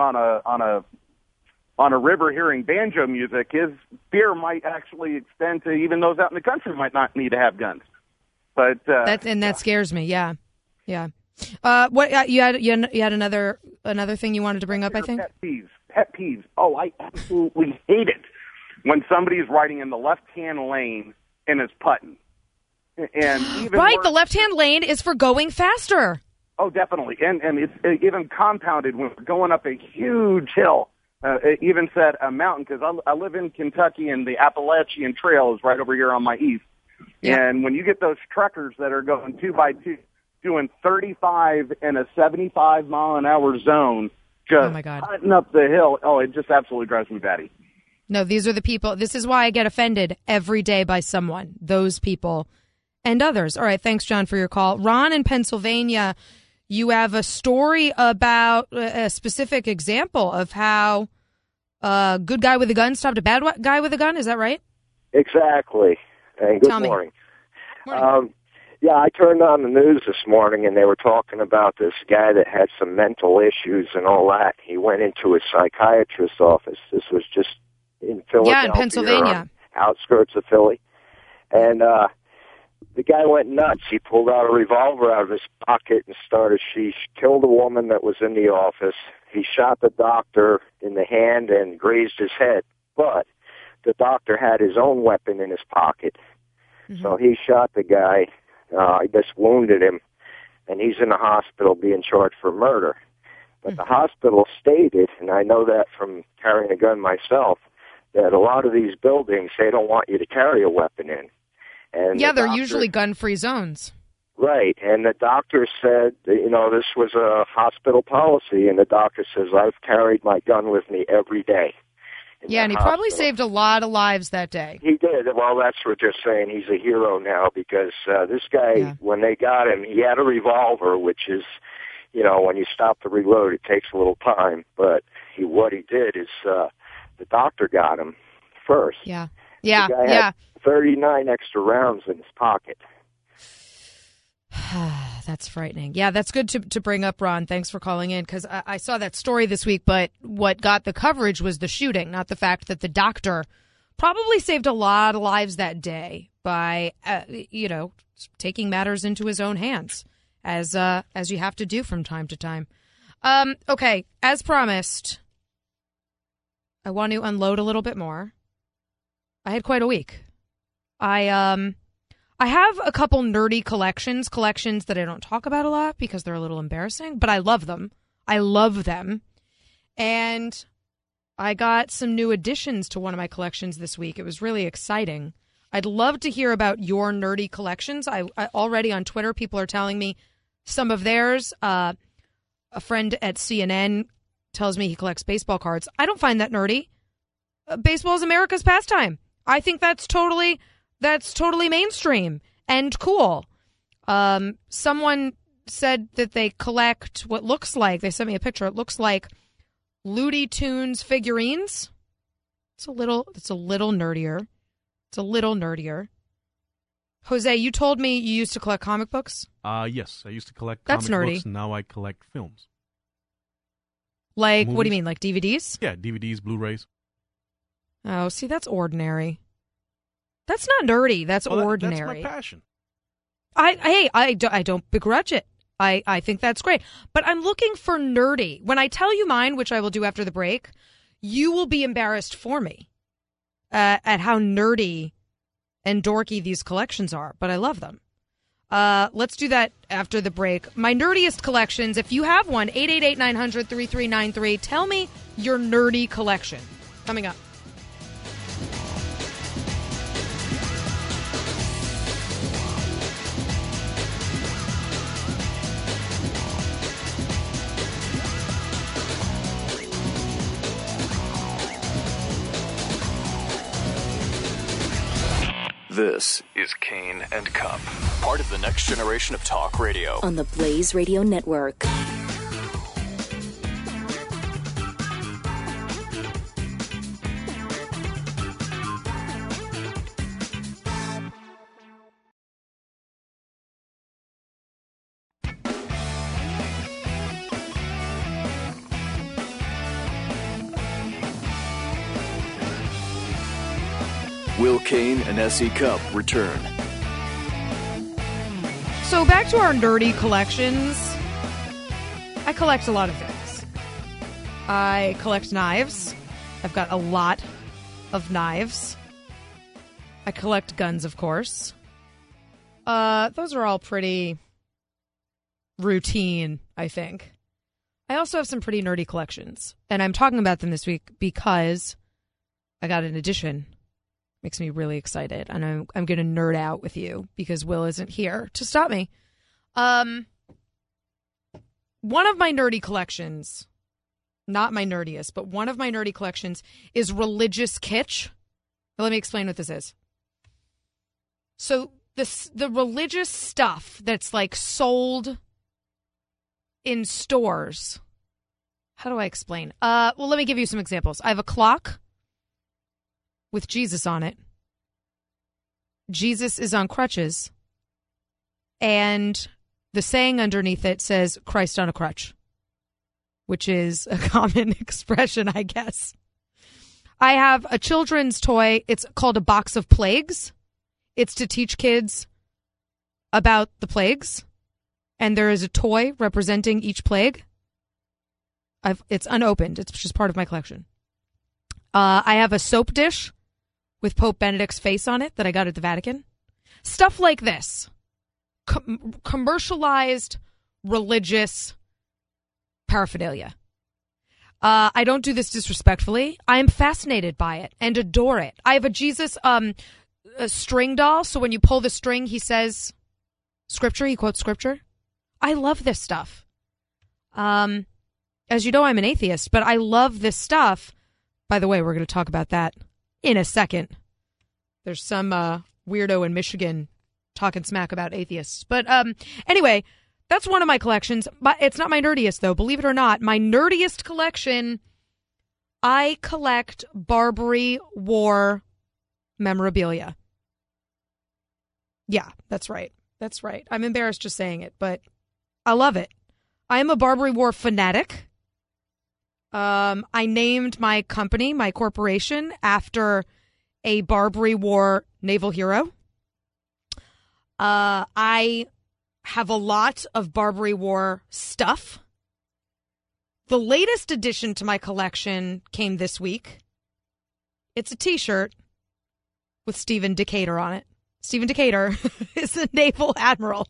on a river hearing banjo music, his fear might actually extend to even those out in the country might not need to have guns. But that scares me. Yeah. What you had another thing you wanted to bring up? I think pet peeves. Oh, I absolutely hate it when somebody's riding in the left-hand lane and is putting. And even right, the left-hand lane is for going faster. Oh, definitely. And it's even compounded when going up a huge hill. It even said a mountain, because I live in Kentucky, and the Appalachian Trail is right over here on my east. Yeah. And when you get those truckers that are going 2x2, doing 35 in a 75-mile-an-hour zone, just hunting up the hill, it just absolutely drives me batty. No, these are the people. This is why I get offended every day by someone, those people and others. All right, thanks, John, for your call. Ron in Pennsylvania, you have a story about a specific example of how a good guy with a gun stopped a bad guy with a gun. Is that right? Exactly. And good morning. Yeah, I turned on the news this morning, and they were talking about this guy that had some mental issues and all that. He went into his psychiatrist's office. This was just in Philadelphia. Yeah, in Pennsylvania. Outskirts of Philly. And the guy went nuts. He pulled out a revolver out of his pocket and he killed a woman that was in the office. He shot the doctor in the hand and grazed his head. But the doctor had his own weapon in his pocket. Mm-hmm. So he shot the guy. I just wounded him, and he's in the hospital being charged for murder. But the hospital stated, and I know that from carrying a gun myself, that a lot of these buildings, they don't want you to carry a weapon in. And yeah, they're usually gun-free zones. Right, and the doctor said, this was a hospital policy, and the doctor says, I've carried my gun with me every day. Yeah, and he probably saved a lot of lives that day. He did. Well, that's what they're saying. He's a hero now because this guy, when they got him, he had a revolver, which is, when you stop to reload, it takes a little time. But what he did is the doctor got him first. Yeah. The guy had 39 extra rounds in his pocket. That's frightening. Yeah, that's good to bring up, Ron. Thanks for calling in, because I saw that story this week, but what got the coverage was the shooting, not the fact that the doctor probably saved a lot of lives that day by, taking matters into his own hands, as you have to do from time to time. Okay, as promised, I want to unload a little bit more. I had quite a week. I have a couple nerdy collections that I don't talk about a lot because they're a little embarrassing, but I love them. I love them. And I got some new additions to one of my collections this week. It was really exciting. I'd love to hear about your nerdy collections. I already on Twitter, people are telling me some of theirs. A friend at CNN tells me he collects baseball cards. I don't find that nerdy. Baseball is America's pastime. I think that's totally mainstream and cool. Someone said that they collect what looks like, they sent me a picture, it looks like Looney Tunes figurines. It's a little nerdier. Jose, you told me you used to collect comic books? Yes, I used to collect comic books. Now I collect films. Like, movies. What do you mean, like DVDs? Yeah, DVDs, Blu-rays. Oh, see, that's ordinary. That's not nerdy. That's ordinary. That's my passion. I don't begrudge it. I think that's great. But I'm looking for nerdy. When I tell you mine, which I will do after the break, you will be embarrassed for me at how nerdy and dorky these collections are. But I love them. Let's do that after the break. My nerdiest collections, if you have one, 888-900-3393. Tell me your nerdy collection. Coming up. This is Kane and Cup, part of the next generation of talk radio. On the Blaze Radio Network. Will Kane and S.E. Cup return. So back to our nerdy collections. I collect a lot of things. I collect knives. I've got a lot of knives. I collect guns, of course. Those are all pretty routine, I think. I also have some pretty nerdy collections, and I'm talking about them this week because I got an edition. Makes me really excited, and I'm going to nerd out with you because Will isn't here to stop me. One of my nerdy collections, not my nerdiest, but one of my nerdy collections is religious kitsch. Now, let me explain what this is. So the religious stuff that's like sold in stores. How do I explain? Well, let me give you some examples. I have a clock with Jesus on it. Jesus is on crutches. And the saying underneath it says, Christ on a crutch, which is a common expression, I guess. I have a children's toy. It's called a box of plagues. It's to teach kids about the plagues. And there is a toy representing each plague. It's unopened. It's just part of my collection. I have a soap dish with Pope Benedict's face on it that I got at the Vatican. Stuff like this. Commercialized religious paraphernalia. I don't do this disrespectfully. I am fascinated by it and adore it. I have a Jesus a string doll, so when you pull the string, he says scripture. He quotes scripture. I love this stuff. As you know, I'm an atheist, but I love this stuff. By the way, we're going to talk about that in a second. There's some weirdo in Michigan talking smack about atheists. But anyway, that's one of my collections. But it's not my nerdiest, though. Believe it or not, my nerdiest collection, I collect Barbary War memorabilia. Yeah, that's right. That's right. I'm embarrassed just saying it, but I love it. I am a Barbary War fanatic. I named my company, my corporation, after a Barbary War naval hero. I have a lot of Barbary War stuff. The latest addition to my collection came this week. It's a T-shirt with Stephen Decatur on it. Stephen Decatur is a naval admiral.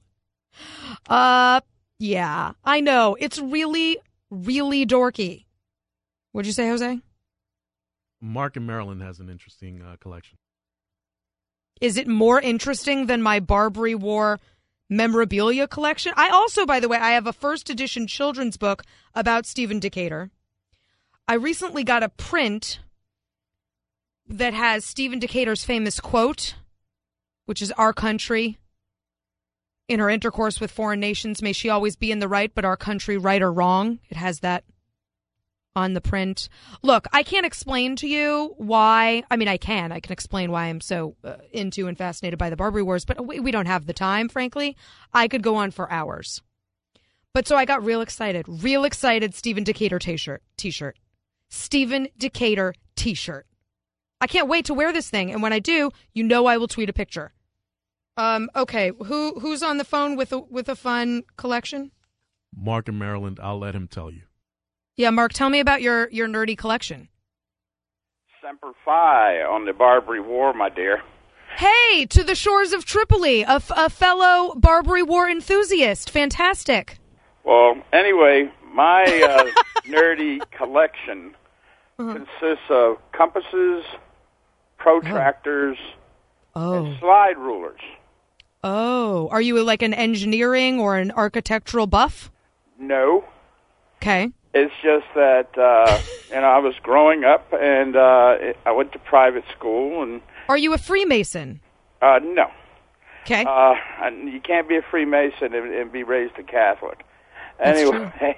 Yeah, I know. It's really, really dorky. What'd you say, Jose? Mark in Maryland has an interesting collection. Is it more interesting than my Barbary War memorabilia collection? I also, by the way, I have a first edition children's book about Stephen Decatur. I recently got a print that has Stephen Decatur's famous quote, which is, "Our country, in her intercourse with foreign nations, may she always be in the right, but our country right or wrong." It has that on the print. Look, I can't explain to you why. I mean, I can explain why I'm so into and fascinated by the Barbary Wars, but we don't have the time, frankly. I could go on for hours. But so I got real excited Stephen Decatur t-shirt. Stephen Decatur t-shirt. I can't wait to wear this thing, and when I do, you know I will tweet a picture. Okay, who's on the phone with a fun collection? Mark in Maryland, I'll let him tell you. Yeah, Mark, tell me about your nerdy collection. Semper Fi on the Barbary War, my dear. Hey, to the shores of Tripoli, a fellow Barbary War enthusiast. Fantastic. Well, anyway, my nerdy collection consists of compasses, protractors, and slide rulers. Oh, are you like an engineering or an architectural buff? No. Okay. It's just that, I was growing up, and I went to private school. And are you a Freemason? No. Okay. You can't be a Freemason and be raised a Catholic. Anyway,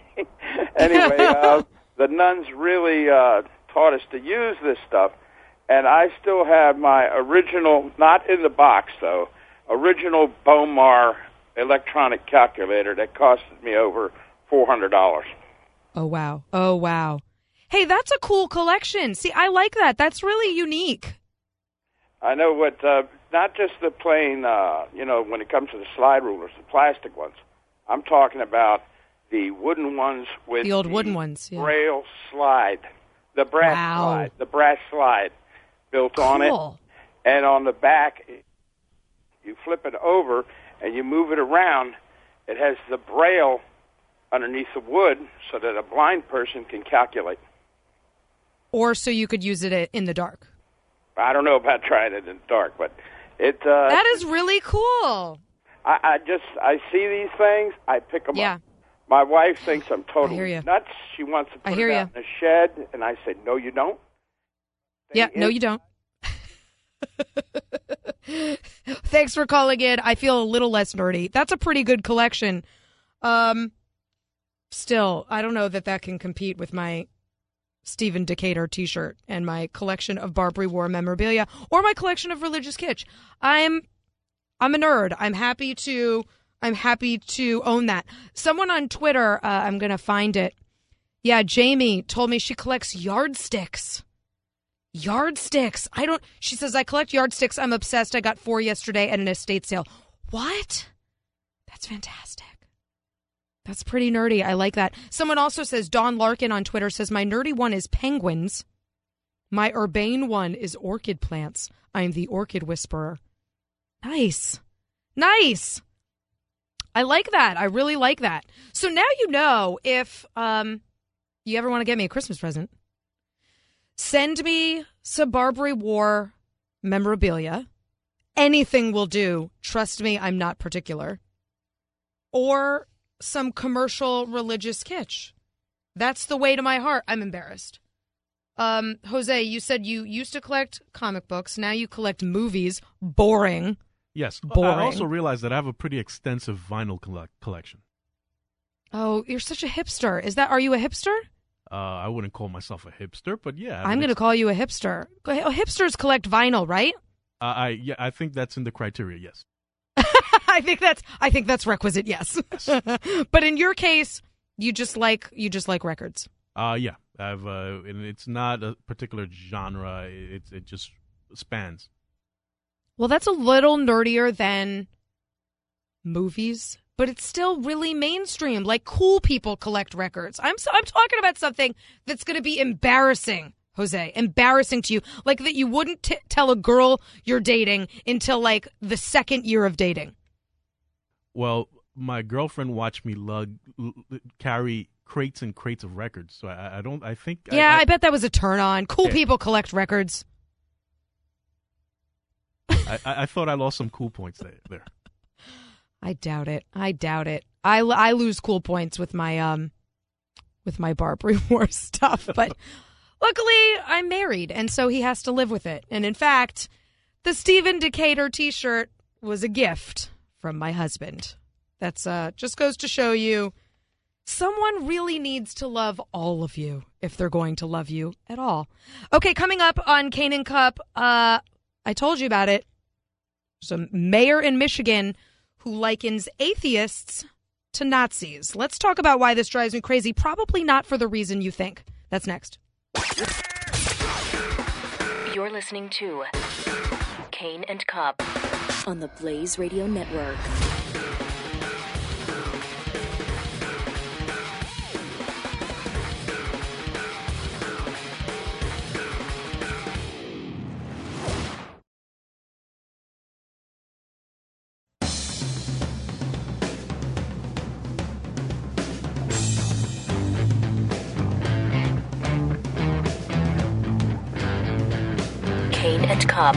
the nuns really taught us to use this stuff, and I still have my original, not in the box, though, original Bomar electronic calculator that costed me over $400. Oh, wow. Hey, that's a cool collection. See, I like that. That's really unique. I know what, not just the plain, when it comes to the slide rulers, the plastic ones. I'm talking about the wooden ones with the old wooden ones, yeah. Braille slide, the brass slide built on it. And on the back, you flip it over and you move it around, it has the braille underneath the wood so that a blind person can calculate. Or so you could use it in the dark. I don't know about trying it in the dark, but it... that is really cool. I see these things, I pick them up. My wife thinks I'm totally nuts. She wants to put it out in the shed, and I say, no, you don't. No, you don't. Thanks for calling in. I feel a little less nerdy. That's a pretty good collection. Still, I don't know that can compete with my Stephen Decatur t-shirt and my collection of Barbary War memorabilia or my collection of religious kitsch. I'm a nerd. I'm happy to own that. Someone on Twitter, I'm going to find it. Yeah, Jamie told me she collects yardsticks. Yardsticks. She says, I collect yardsticks. I'm obsessed. I got 4 yesterday at an estate sale. What? That's fantastic. That's pretty nerdy. I like that. Someone also says, Dawn Larkin on Twitter says, my nerdy one is penguins. My urbane one is orchid plants. I'm the orchid whisperer. Nice. Nice. I like that. I really like that. So now you know if you ever want to get me a Christmas present, send me some Barbary War memorabilia. Anything will do. Trust me, I'm not particular. Or some commercial religious kitsch. That's the way to my heart. I'm embarrassed. Jose, you said you used to collect comic books. Now you collect movies. Boring. Yes. Boring. I also realized that I have a pretty extensive vinyl collection. Oh, you're such a hipster. Are you a hipster? I wouldn't call myself a hipster, but yeah. I'm going to call you a hipster. Hipsters collect vinyl, right? I think that's in the criteria, yes. I think that's requisite, yes. But in your case, you just like records. Yeah. And it's not a particular genre. It just spans. Well, that's a little nerdier than movies, but it's still really mainstream. Like cool people collect records. I'm talking about something that's going to be embarrassing, Jose, embarrassing to you, like that you wouldn't tell a girl you're dating until like the second year of dating. Well, my girlfriend watched me carry crates and crates of records, so I think. Yeah, I bet that was a turn on. Cool people collect records. I thought I lost some cool points there. I doubt it. I lose cool points with my Barbary War stuff, but luckily I'm married, and so he has to live with it. And in fact, the Stephen Decatur t-shirt was a gift from my husband. That's just goes to show you someone really needs to love all of you if they're going to love you at all. Okay, coming up on Kane and Cup, I told you about it. There's a mayor in Michigan who likens atheists to Nazis. Let's talk about why this drives me crazy. Probably not for the reason you think. That's next. You're listening to Kane and Cup on the Blaze Radio Network. And Cup.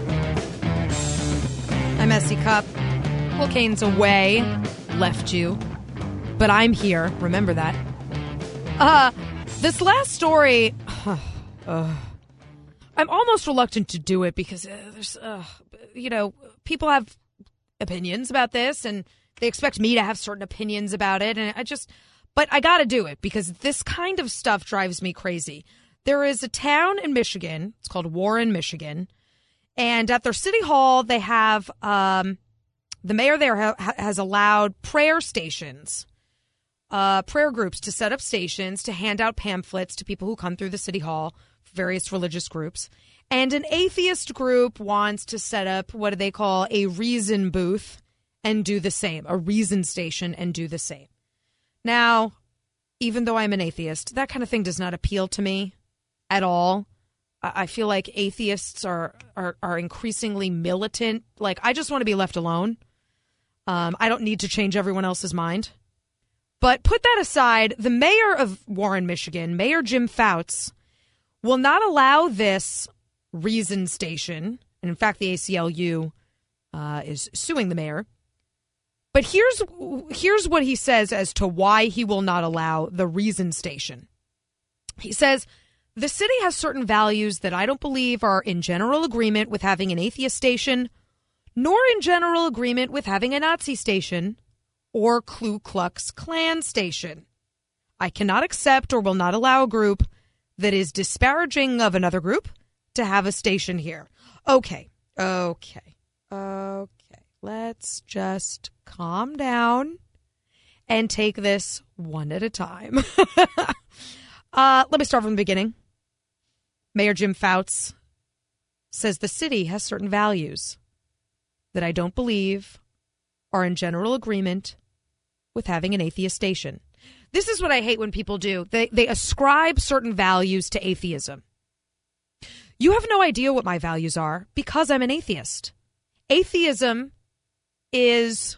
I'm Essie Cup. Well, Kane's away, left you, but I'm here. Remember that. This last story, I'm almost reluctant to do it because there's, people have opinions about this and they expect me to have certain opinions about it. And but I got to do it because this kind of stuff drives me crazy. There is a town in Michigan. It's called Warren, Michigan. And at their city hall, they have the mayor there has allowed prayer stations, prayer groups to set up stations to hand out pamphlets to people who come through the city hall, various religious groups. And an atheist group wants to set up what do they call a reason booth and do the same, a reason station and do the same. Now, even though I'm an atheist, that kind of thing does not appeal to me at all. I feel like atheists are increasingly militant. Like, I just want to be left alone. I don't need to change everyone else's mind. But put that aside, the mayor of Warren, Michigan, Mayor Jim Fouts, will not allow this Reason station. And in fact, the ACLU is suing the mayor. But here's what he says as to why he will not allow the Reason station. He says, the city has certain values that I don't believe are in general agreement with having an atheist station, nor in general agreement with having a Nazi station or Ku Klux Klan station. I cannot accept or will not allow a group that is disparaging of another group to have a station here. Okay. Let's just calm down and take this one at a time. Let me start from the beginning. Mayor Jim Fouts says the city has certain values that I don't believe are in general agreement with having an atheist station. This is what I hate when people do. They ascribe certain values to atheism. You have no idea what my values are because I'm an atheist. Atheism is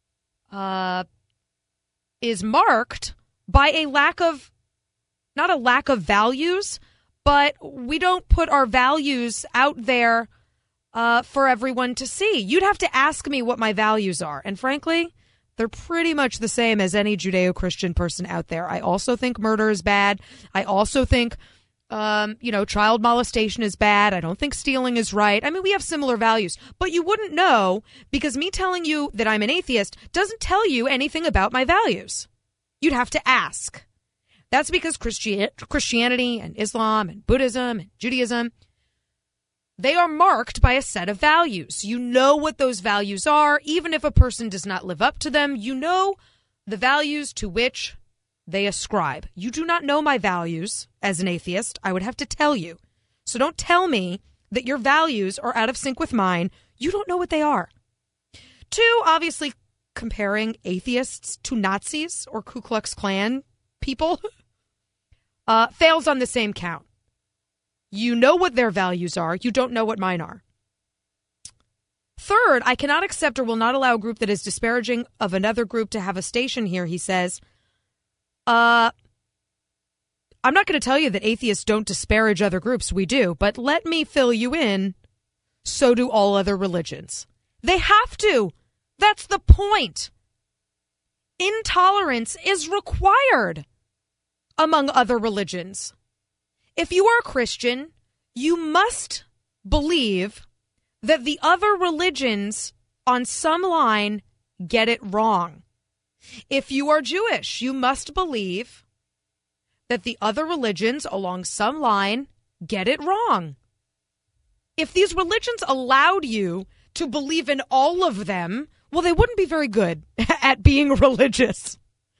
marked by a lack of, not a lack of values, but we don't put our values out there for everyone to see. You'd have to ask me what my values are. And frankly, they're pretty much the same as any Judeo-Christian person out there. I also think murder is bad. I also think, child molestation is bad. I don't think stealing is right. I mean, we have similar values. But you wouldn't know because me telling you that I'm an atheist doesn't tell you anything about my values. You'd have to ask. That's because Christianity and Islam and Buddhism and Judaism, they are marked by a set of values. You know what those values are. Even if a person does not live up to them, you know the values to which they ascribe. You do not know my values as an atheist. I would have to tell you. So don't tell me that your values are out of sync with mine. You don't know what they are. 2, obviously comparing atheists to Nazis or Ku Klux Klan people fails on the same count. You know what their values are. You don't know what mine are. 3rd, I cannot accept or will not allow a group that is disparaging of another group to have a station here, he says. I'm not going to tell you that atheists don't disparage other groups. We do. But let me fill you in. So do all other religions. They have to. That's the point. Intolerance is required among other religions. If you are a Christian, you must believe that the other religions on some line get it wrong. If you are Jewish, you must believe that the other religions along some line get it wrong. If these religions allowed you to believe in all of them, well, they wouldn't be very good at being religious.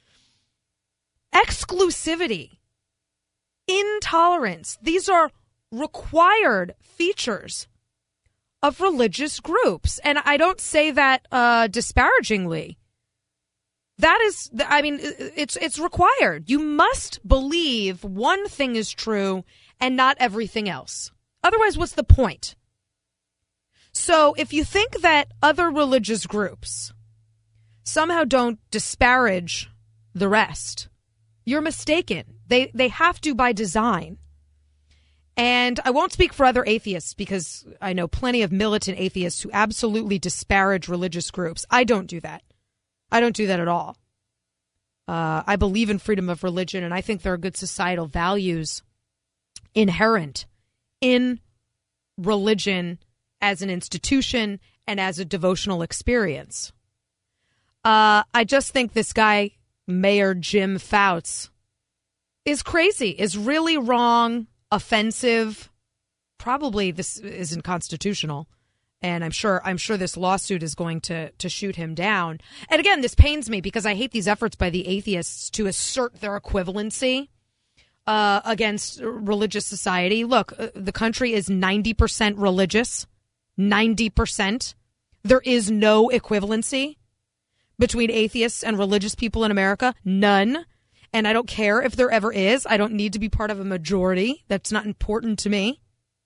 Exclusivity, intolerance, these are required features of religious groups. And I don't say that disparagingly. That is, I mean, it's required. You must believe one thing is true and not everything else. Otherwise, what's the point? So if you think that other religious groups somehow don't disparage the rest, you're mistaken. They have to by design. And I won't speak for other atheists because I know plenty of militant atheists who absolutely disparage religious groups. I don't do that. I don't do that at all. I believe in freedom of religion, and I think there are good societal values inherent in religion as an institution and as a devotional experience. I just think this guy, Mayor Jim Fouts, is crazy, is really wrong, offensive. Probably this isn't constitutional. And I'm sure this lawsuit is going to shoot him down. And again, this pains me because I hate these efforts by the atheists to assert their equivalency against religious society. Look, the country is 90% religious. 90%. There is no equivalency between atheists and religious people in America. None. And I don't care if there ever is. I don't need to be part of a majority. That's not important to me.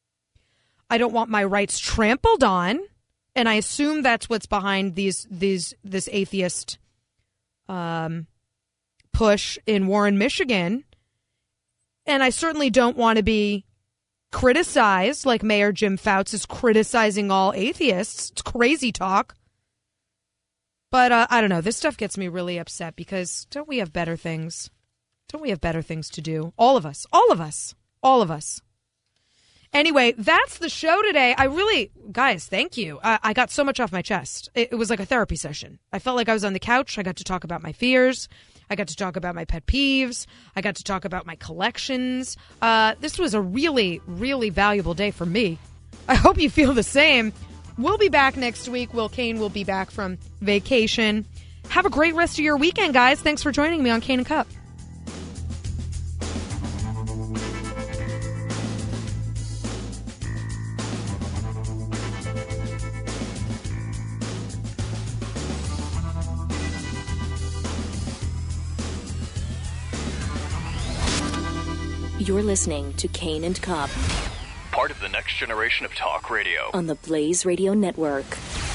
I don't want my rights trampled on. And I assume that's what's behind this atheist push in Warren, Michigan. And I certainly don't want to be criticized like Mayor Jim Fouts is criticizing all atheists. It's crazy talk. But I don't know. This stuff gets me really upset because don't we have better things? Don't we have better things to do? All of us. All of us. All of us. Anyway, that's the show today. Guys, thank you. I got so much off my chest. It was like a therapy session. I felt like I was on the couch. I got to talk about my fears. I got to talk about my pet peeves. I got to talk about my collections. This was a really, really valuable day for me. I hope you feel the same. We'll be back next week. Will Kane will be back from vacation. Have a great rest of your weekend, guys. Thanks for joining me on Kane and Cup. You're listening to Kane and Cup. Part of the next generation of talk radio. On the Blaze Radio Network.